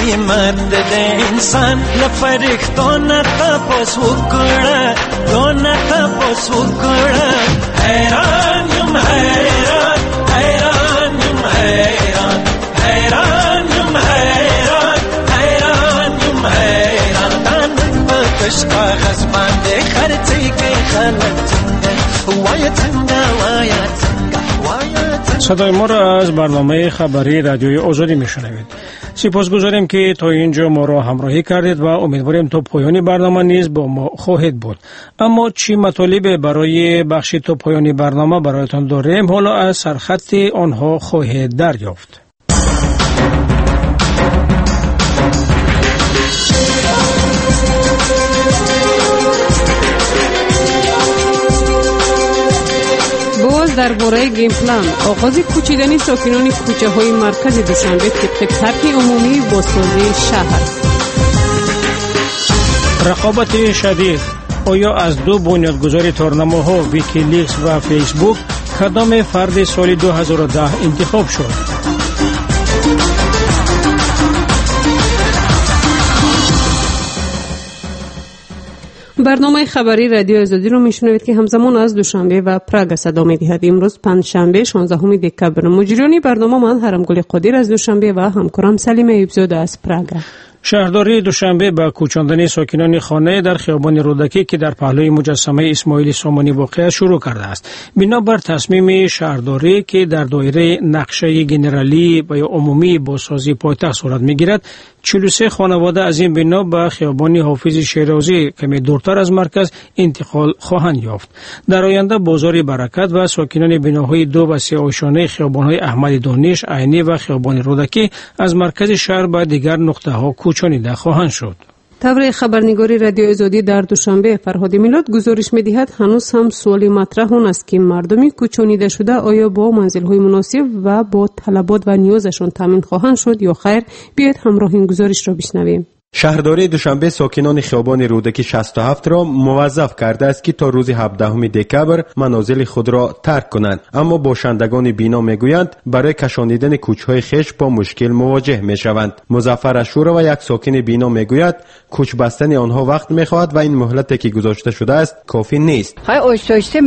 S18: مرد انسان لفرښتونه تپوس وکړه دونه تپوس وکړه حیران یم حیران حیران یم حیران حیران یم حیران حیران یم حیران تن په کش کاغذ باندې خرڅېږي خلک څنګه وایه څنګه وایه څنګه وایه
S3: صدای ما را از برنامه خبری رادیوی آزادی میشنوید. سپاسگزاریم که تا اینجا ما را همراهی کردید و امیدواریم تا پایان برنامه نیز با ما خواهید بود. اما چی مطالب برای بخش تا پایان برنامه برایتان داریم حالا از سرخط آنها خواهید دریافت.
S2: درباره گیم پلان آغاز کوچیدن ساکنان کوچه های مرکز دوشنبه طبق طرح عمومی با سازی شهر.
S3: رقابت شدید. آیا از دو بنیادگذار تورنمه‌ها ویکیلیکس و فیسبوک کدام فرد سال 2010 انتخاب شد؟
S2: برنامه خبری رادیو آزادی رو میشنوید که همزمان از دوشنبه و پراگ صدا می‌دهد. امروز پنجشنبه 16 دکبر. مجریانی برنامه من هرمگل قادر از دوشنبه و همکارم سلیم ایوبزاده از پراگ.
S3: شهرداری دوشنبه با کوچاندن ساکنان خانه در خیابان رودکی که در پهلوی مجسمه اسماعیل سامانی واقع شروع کرده است. بنابر تصمیم شهرداری که در دایره نقشه گنرالی و عمومی بازسازی پایتخت صورت میگیرد، 43 خانواده از این بنا به خیابان حافظ شیرازی کمی دورتر از مرکز انتقال خواهند یافت. در آینده بازار برکت و ساکنان بناهای 2 و 3 آشانه خیابان‌های احمد دانش، عینی و خیابان رودکی از مرکز شهر به دیگر نقطه‌ها کوچانیده خواهند شد.
S2: طبع خبرنگاری رادیو آزادی در دوشنبه فرهاد میلاد گزارش می‌دهد هنوز هم سوالی مطرح است که مردمی کوچانیده شده آیا با منزل‌های مناسب و با طلبات و نیازشان تامین خواهند شد یا خیر. بیایید همراه این گزارش را بشنویم.
S19: شهرداری دوشنبه ساکنان خیابان رودکی 67 را موظف کرده است که تا روز 17 دکبر منازل خود را ترک کنند، اما باشندگان بینا میگویند برای کشانیدن کوچهای خیش با مشکل مواجه میشوند. مظفر اشوره و یک ساکن بینا میگوید کوچ بستن آنها وقت میخواهد و این مهلتی که گذاشته شده است کافی نیست.
S20: آیسته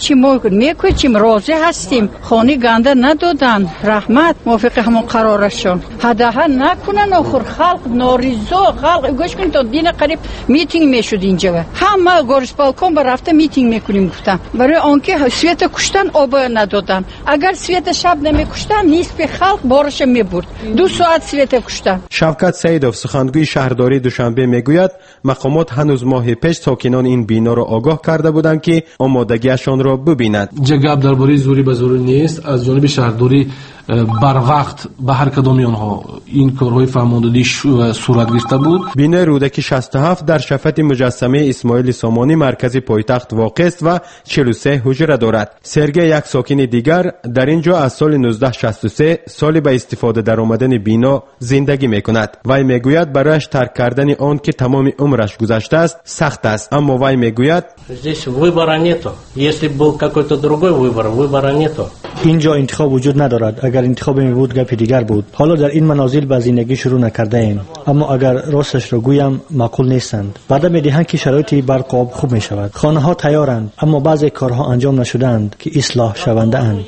S20: میکوچیم راضی هستیم، خانه گنده ندادن، رحمت موافق همون قرارشون هداها نکنن. آخر خلق ناریزا خلق گوش کنید تا دین قریب میتینگ میشد اینجا همه گورس بالکن با رفته میتینگ میکنیم. گفتن برای آنکه سویت کشتن آب ندادن، اگر سویت شب نمیکشتن نیست خلق بارش میبرد. 2 ساعت سویت کشتن.
S19: شوکت سیدوف سخنگوی شهرداری دوشنبه میگوید مقامات هنوز ماه پیش ساکنان این بینا را آگاه کرده بودند که آمادگیشان را ببینند.
S21: جگاب درباره زوری به زوری نیست. از جانب شهرداری بر وقت به هر کدام آنها این کارهای فرماندهی صورت گرفته بود.
S19: بینای رودکی 67 در شفت مجسمه اسماعیل سامانی مرکز پایتخت واقع است و 43 حجره دارد. سرگی یک ساکن دیگر در اینجا از سال 1963 سال به استفاده در آمدن بینا زندگی میکند. وی میگوید برایش ترک کردن آن که تمام عمرش گذشته است سخت است، اما وی میگوید
S22: здесь выбора нету. Если был какой-то другой выбор, выбора нету.
S23: اینجا انتخاب وجود ندارد. اگر انتخاب می بود گپ دیگر بود. حالا در این منازل به زندگی شروع نکرده ایم، اما اگر راستش را گویم معقول نیستند. بعد می‌دهند که شرایط برق آب خوب می شود. خانه ها تیارند، اما بعضی کارها انجام نشدند که اصلاح شونده اند.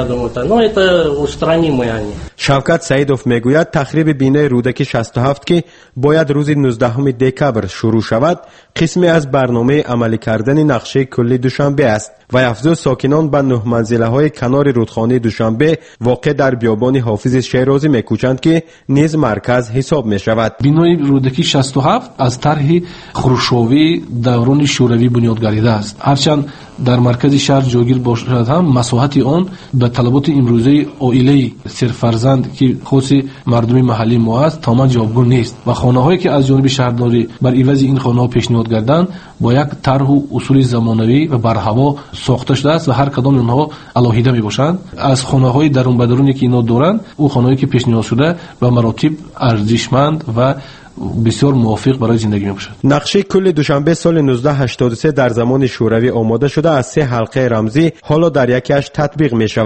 S19: شوکت سیدوف میگوید تخریب بینای رودکی 67 که باید روز 19 دکبر شروع شود قسمی از برنامه عملی کردن نقشه کلی دوشنبه است و افزود ساکنان به 9 منزله های کنار رودخانه دوشنبه واقع در بیابان حافظ شیرازی میکوچند که نیز مرکز حساب می شود.
S21: بینای رودکی 67 از طرح خروشوی دوران شوروی بنیاد گردیده است. هرچند در مرکز شهر جاگیر باشد هم مساحت آن به طلبات امروزی عائله سرفرزند که خاص مردم محلی ما است تمام جوابگو نیست و خانه‌هایی که از جانب شهرداری بر عوض این خانه‌ها پیشنهاد گردند با یک طرح و اصول زمانوی و برهوا ساخته شده است و هر کدام آنها علاهیده میباشند. از خانه‌های درون به درونی که اینا دارند او خانه‌ای که پیشنهاد شده به مراتب ارزشمند و بسیار موافق برای زندگی میباشد.
S19: نقشه کل دوشنبه سال 1983 در زمان شوروی آماده شده از 3 حلقه رمزی حالا در یکیش تطبیق می شود.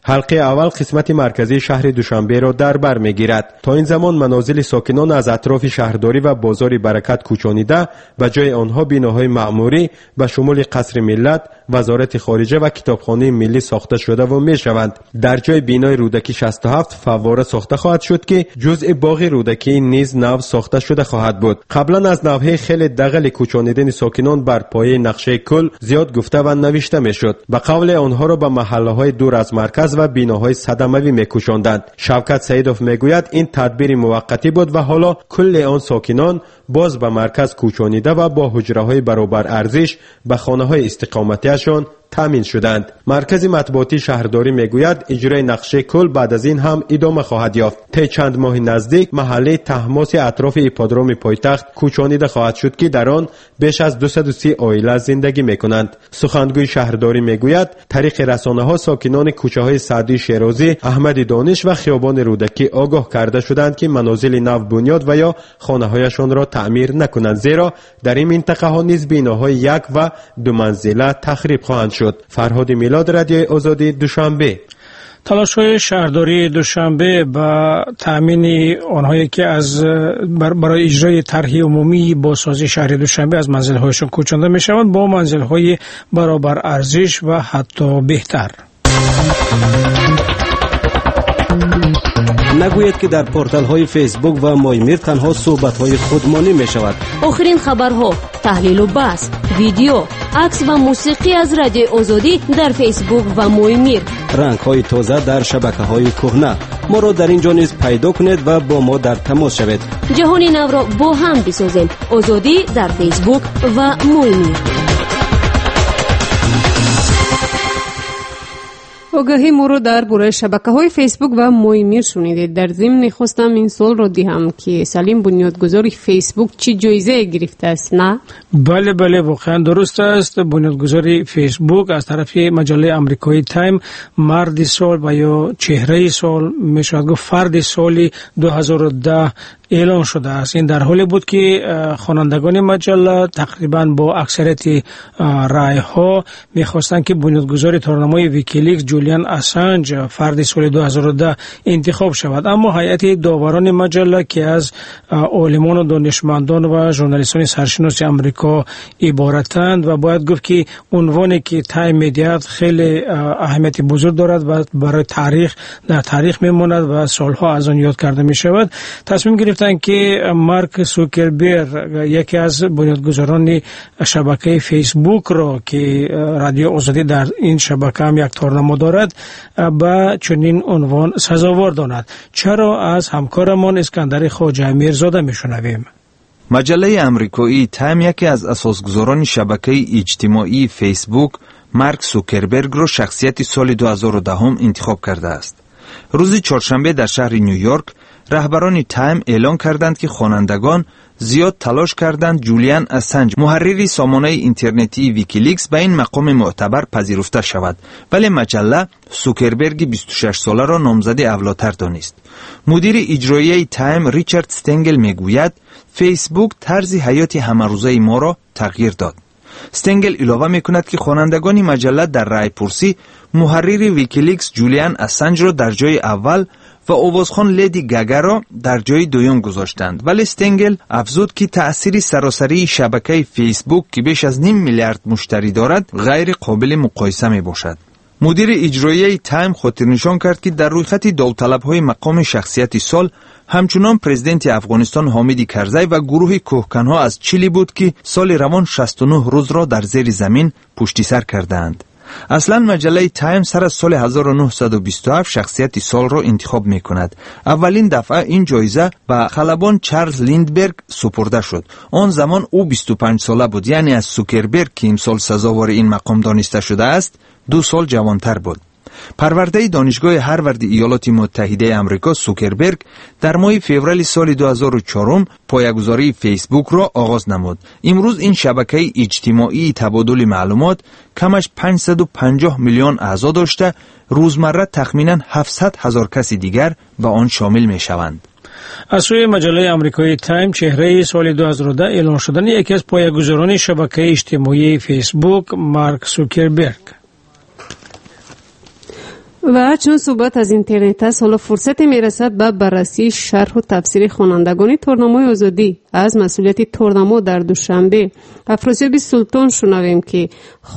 S19: حلقه اول قسمت مرکزی شهر دوشنبه را در بر میگیرد. تا این زمان منازل ساکنان از اطراف شهرداری و بازار برکت کوچانیده به جای آنها بیناهای معموری به شمول قصر ملت، وزارت خارجه و کتابخانه ملی ساخته شده و می شوند. در جای بینای رودکی 67 فواره ساخته خواهد شد که جزء باغ رودکی نیز نو ساخته شده خواهد بود. قبلا از نوهای خیلی دغل کوچانیدن ساکنان بر پایه نقشه کل زیاد گفته و نوشته میشد. به قول آنها را به محله‌های دور از مرکز و بیناهای صدموی میکشاندند. شوکت سعیدوف میگوید این تدبیر موقتی بود و حالا کل آن ساکنان باز به مرکز کوچانیده و با حجره‌های برابر ارزش به خانه‌های استقامتیشان تامین شدند. مرکز مطبوعاتی شهرداری میگوید اجرای نقشه کل بعد از این هم ادامه خواهد یافت. طی چند ماه نزدیک محله تحماس اطراف ایپادروم پایتخت کوچانیده خواهد شد که در آن بیش از 230 عائله زندگی میکنند. سخنگوی شهرداری میگوید طریق رسانه‌ها ساکنان کوچه‌های سعدی شیرازی، احمدی دانش و خیابان رودکی آگاه کرده شدند که منازل نو بنیاد و یا خانه‌هایشان را تعمیر نکنند، زیرا در این منطقه ها نیز بیناهای یک و دو منزله تخریب خواهند شد. فرهاد میلاد، رادیوی آزادی، دوشنبه.
S3: تلاش‌های شهرداری دوشنبه با تامین آنهایی که از برای اجرای طرح عمومی بازسازی شهر دوشنبه از منزل‌هایشان کوچانده می‌شوند با منزل‌های برابر ارزش و حتی بهتر.
S5: نگوید که در پورتال های فیسبوک و مایمیر تنها صحبت های خودمانی می شود.
S6: آخرین خبرها، تحلیل و بحث، ویدیو، عکس و موسیقی از رادیوی آزادی در فیسبوک و مایمیر.
S5: رنگ های تازه در شبکه های کهنه. ما را در اینجا نیز پیدا کنید و با ما در تماس شوید.
S6: جهان نو را با هم بسازیم. آزادی در فیسبوک و مایمیر.
S2: آگاهی ما رو در باره شبکه‌های فیسبوک و مایمیر شنیدید. در ضمن خواستم این سوال رو دهم که سلیم، بنیادگذار فیسبوک چی جایزه گرفته است؟ نه؟
S3: بله واقعا درست است. بنیادگذار فیسبوک از طرف مجله آمریکایی تایم مرد سال و یا چهره سال، میشه گفت فرد سال 2010 اعلان شده است. این در حالی بود که خوانندگان مجله تقریبا با اکثریت رای ها میخواستند که بنیادگذار تارنمای ویکیلیکس جولیان اسانج فرد سال 2010 انتخاب شود، اما هیئت داوران مجله که از عالمان و دانشمندان و ژورنالیستان سرشناس امریکا عبارتند و باید گفت که عنوانی که تایم میدهد خیلی اهمیت بزرگ دارد و برای در تاریخ میماند و سالها از آن یاد کرده می شود، تصمیم گرفتند که مارک زوکربرگ، یکی از بنیادگذاران شبکه فیسبوک را که رادیو آزادی در این شبکه هم یک تارنما دارد، با چنین عنوان سزاوار داند. چرا؟ از همکارمان اسکندر خواجه میرزاده میشنویم.
S7: مجله امریکایی تایم یکی از اساسگزاران شبکه اجتماعی فیسبوک مارک زوکربرگ را شخصیت سال 2010 انتخاب کرده است. روز چهارشنبه در شهر نیویورک رهبران تایم اعلان کردند که خوانندگان زیاد تلاش کردند جولیان اسانج، محرر سامانه اینترنتی ویکیلیکس، به این مقام معتبر پذیرفته شود، ولی مجله زوکربرگ 26 ساله را نامزد اولاتر دانست. مدیر اجرایی تایم ریچارد استنگل میگوید فیسبوک طرز حیات همه‌روزه ما را تغییر داد. استنگل علاوه میکند که خوانندگان مجله در رای پرسی محرر ویکیلیکس جولیان اسانج را در جای اول و آوازخوان لیدی گاگا را در جای دوم گذاشتند، ولی استنگل افزود که تأثیر سراسری شبکه فیسبوک که بیش از 0.5 میلیارد مشتری دارد غیر قابل مقایسه می باشد. مدیر اجرایی تایم خاطرنشان کرد که در رویخط داوطلب‌های مقام شخصیت سال همچنان پرزیدنت افغانستان حامد کرزی و گروه کوهکن‌ها از چیلی بود که سال روان 69 روز را در زیر زمین پشت سر کردند. اصلا مجله تایم سر از سال 1927 شخصیت سال را انتخاب می کند. اولین دفعه این جایزه به خلبان چارلز لیندبرگ سپرده شد. آن زمان او 25 ساله بود، یعنی از زوکربرگ که امسال سزاوار این مقام دانسته شده است 2 سال جوانتر بود. پرورده دانشگاه هاروارد ایالات متحده آمریکا زوکربرگ در ماه فوریه سال 2004 پایه‌گذاری فیسبوک را آغاز نمود. امروز این شبکه اجتماعی تبادل معلومات کمش 550 میلیون اعضا داشته، روزمره تخمیناً 700,000 کس دیگر به آن شامل می شوند.
S3: از سوی مجله آمریکایی تایم چهره سال 2010 اعلان شدن یکی از پایه‌گذاران شبکه اجتماعی فیسبوک مارک زوکربرگ.
S2: و چون صحبت از اینترنت است، حالا فرصت میرسد به بررسی شرح و تفسیر خوانندگان تورنمای آزادی از مسئولیت تورنما در دوشنبه. افراسیاب سلطان شنویم که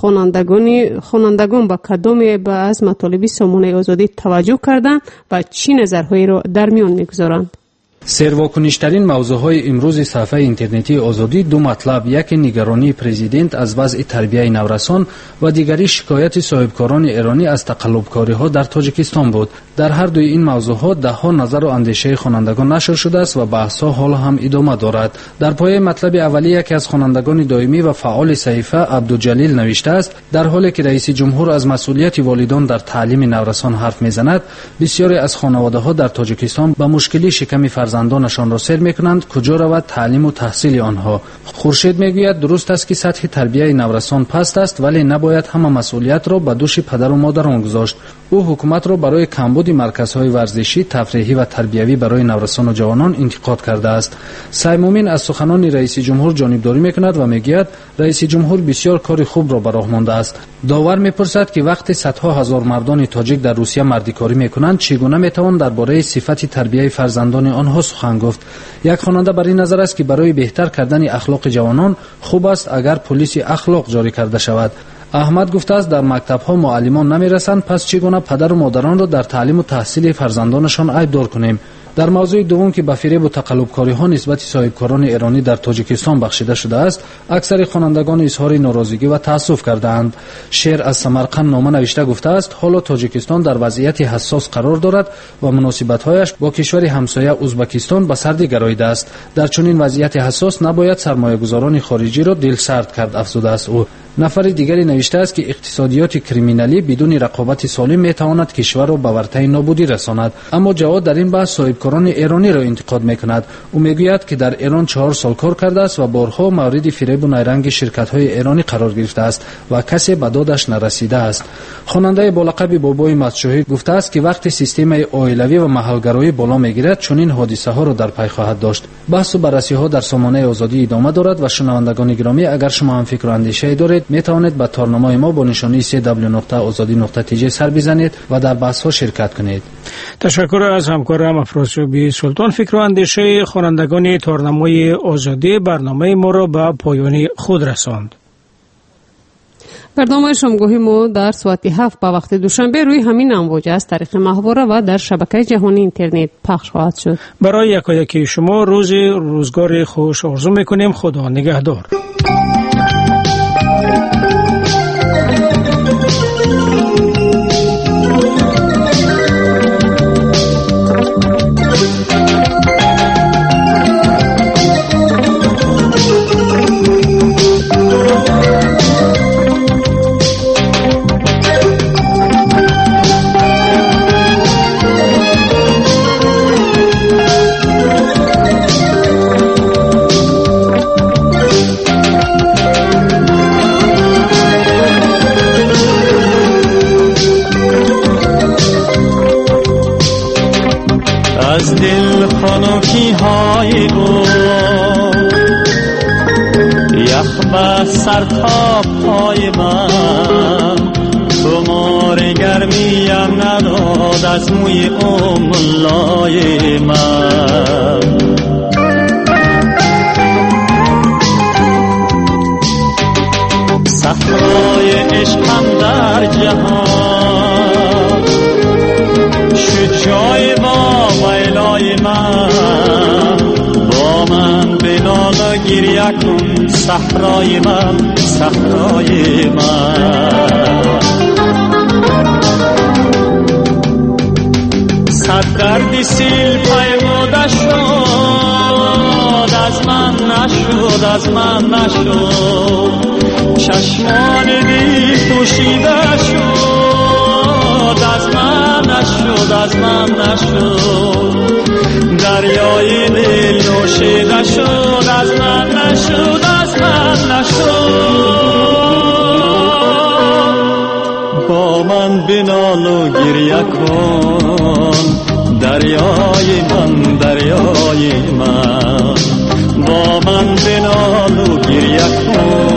S2: خوانندگان با کدام از مطالب سامانه آزادی توجه کردند و چی نظرهایی را در میان میگذارند.
S4: سرواکنشترین موضوعهای امروز صفحه اینترنتی آزادی دو مطلب، یکی نگرانی پرزیدنت از وضع تربیه نورسان و دیگری شکایت صاحبکاران ایرانی از تقلبکاری ها در تاجیکستان بود. در هر دوی این موضوعات ده ها نظر و اندیشه خوانندگان نشر شده است و بحث ها حالا هم ادامه دارد. در پایه مطلب اولی یکی از خوانندگان دائمی و فعال صحیفه عبدالجلیل نوشته است: در حالی که رئیس جمهور از مسئولیت والدان در تعلیم نورسان حرف میزند، بسیاری از خانواده ها در تاجیکستان با مشکلی شکم فرزندانشان را سیر میکنند کجا رود تعلیم و تحصیل آنها. خورشید میگوید درست است که سطح تربیه نورسان پست است، ولی نباید همه مسئولیت را به دوش پدر و مادران گذاشت. او حکومت را برای کمبود مرکزهای ورزشی، تفریحی و تربیوی برای نورسان و جوانان انتقاد کرده است. سعی مومن از سخنان رئیس جمهور جانبداری میکند و میگوید رئیس جمهور بسیار کار خوب را به راه مانده است. داور میپرسد که وقتی صدها هزار مردان تاجیک در روسیه مردیکاری میکنند، چگونه میتوان درباره صفت تربیه فرزندان آنها سخن گفت؟ یک خواننده بر این نظر است که برای بهتر کردن اخلاق جوانان خوب است اگر پلیس اخلاق جاری کرده شود. احمد گفته است در مکتب‌ها معلمان نمی‌رسند، پس چگونه پدر و مادران را در تعلیم و تحصیل فرزندانشان عیب‌دار کنیم؟ در موضوع دوم که به فریب و تقلبکاری‌ها نسبت صاحبکاران ایرانی در تاجیکستان بخشیده شده است، اکثر خوانندگان اظهار ناراضگی و تأسف کردند. شعر از سمرقند نامه نوشته گفته است: حالا تاجیکستان در وضعیت حساس قرار دارد و مناسبت‌هایش با کشور همسایه ازبکستان به سردی گراییده است. در چنین وضعیت حساس نباید سرمایه‌گذاران خارجی را دلسرد کرد، افزوده است او. نفر دیگری نوشته است که اقتصادیات کریمینالی بدون رقابت سالم میتواند کشور را به ورطه نابودی رساند. اما جواد در این بحث صاحبکاران ایرانی را انتقاد میکند. او میگوید که در ایران 4 سال کار کرده است و بارها مورد فریب و نیرنگ شرکت‌های ایرانی قرار گرفته است و کسی به دادش نرسیده است. خواننده با لقب بابای مدشاهی گفته است که وقتی سیستم عائلوی و محلگرایی بالا میگیرد، چنین حادثه ها را در پی خواهد داشت. بحث و بررسی ها در سامانه آزادی ادامه دارد و شنوندگان گرامی، اگر شما هم فکر و اندیشه دارید می توانید به تارنمای ما با نشانی www.azadi.tj سر بزنید و در بحث ها شرکت کنید.
S3: تشکر از همکارم افراسیاب سلطان. فکر و اندیشه خوانندگان تارنمای آزادی برنامه ما را به پایان خود رساند.
S2: برنامه شامگاهی ما در ساعت 7 به وقت دوشنبه روی همین امواج از طریق ماهواره و در شبکه جهانی اینترنت پخش خواهد شد.
S3: برای یکایک شما روزگار خوش آرزو میکنیم. خدا نگهدار.
S18: از دل خنکی های او یخ به سر تا پای من، خمار گرمیم نداد از موی ملای من. صحرای عشقم در جهان شد جای با ویلای من، با من بنال و گریه کن صحرای من، صحرای من. صد دردی سیل پیموده شد، از من نشد، از من نشد. چشمان دید پوشیده شد، از من نشد، از من نشد. دریای دل نوشیده شد، از من نشد، از من نشد. با من بنال و گریه کن دریای من، دریای من. با من بنال و گریه کن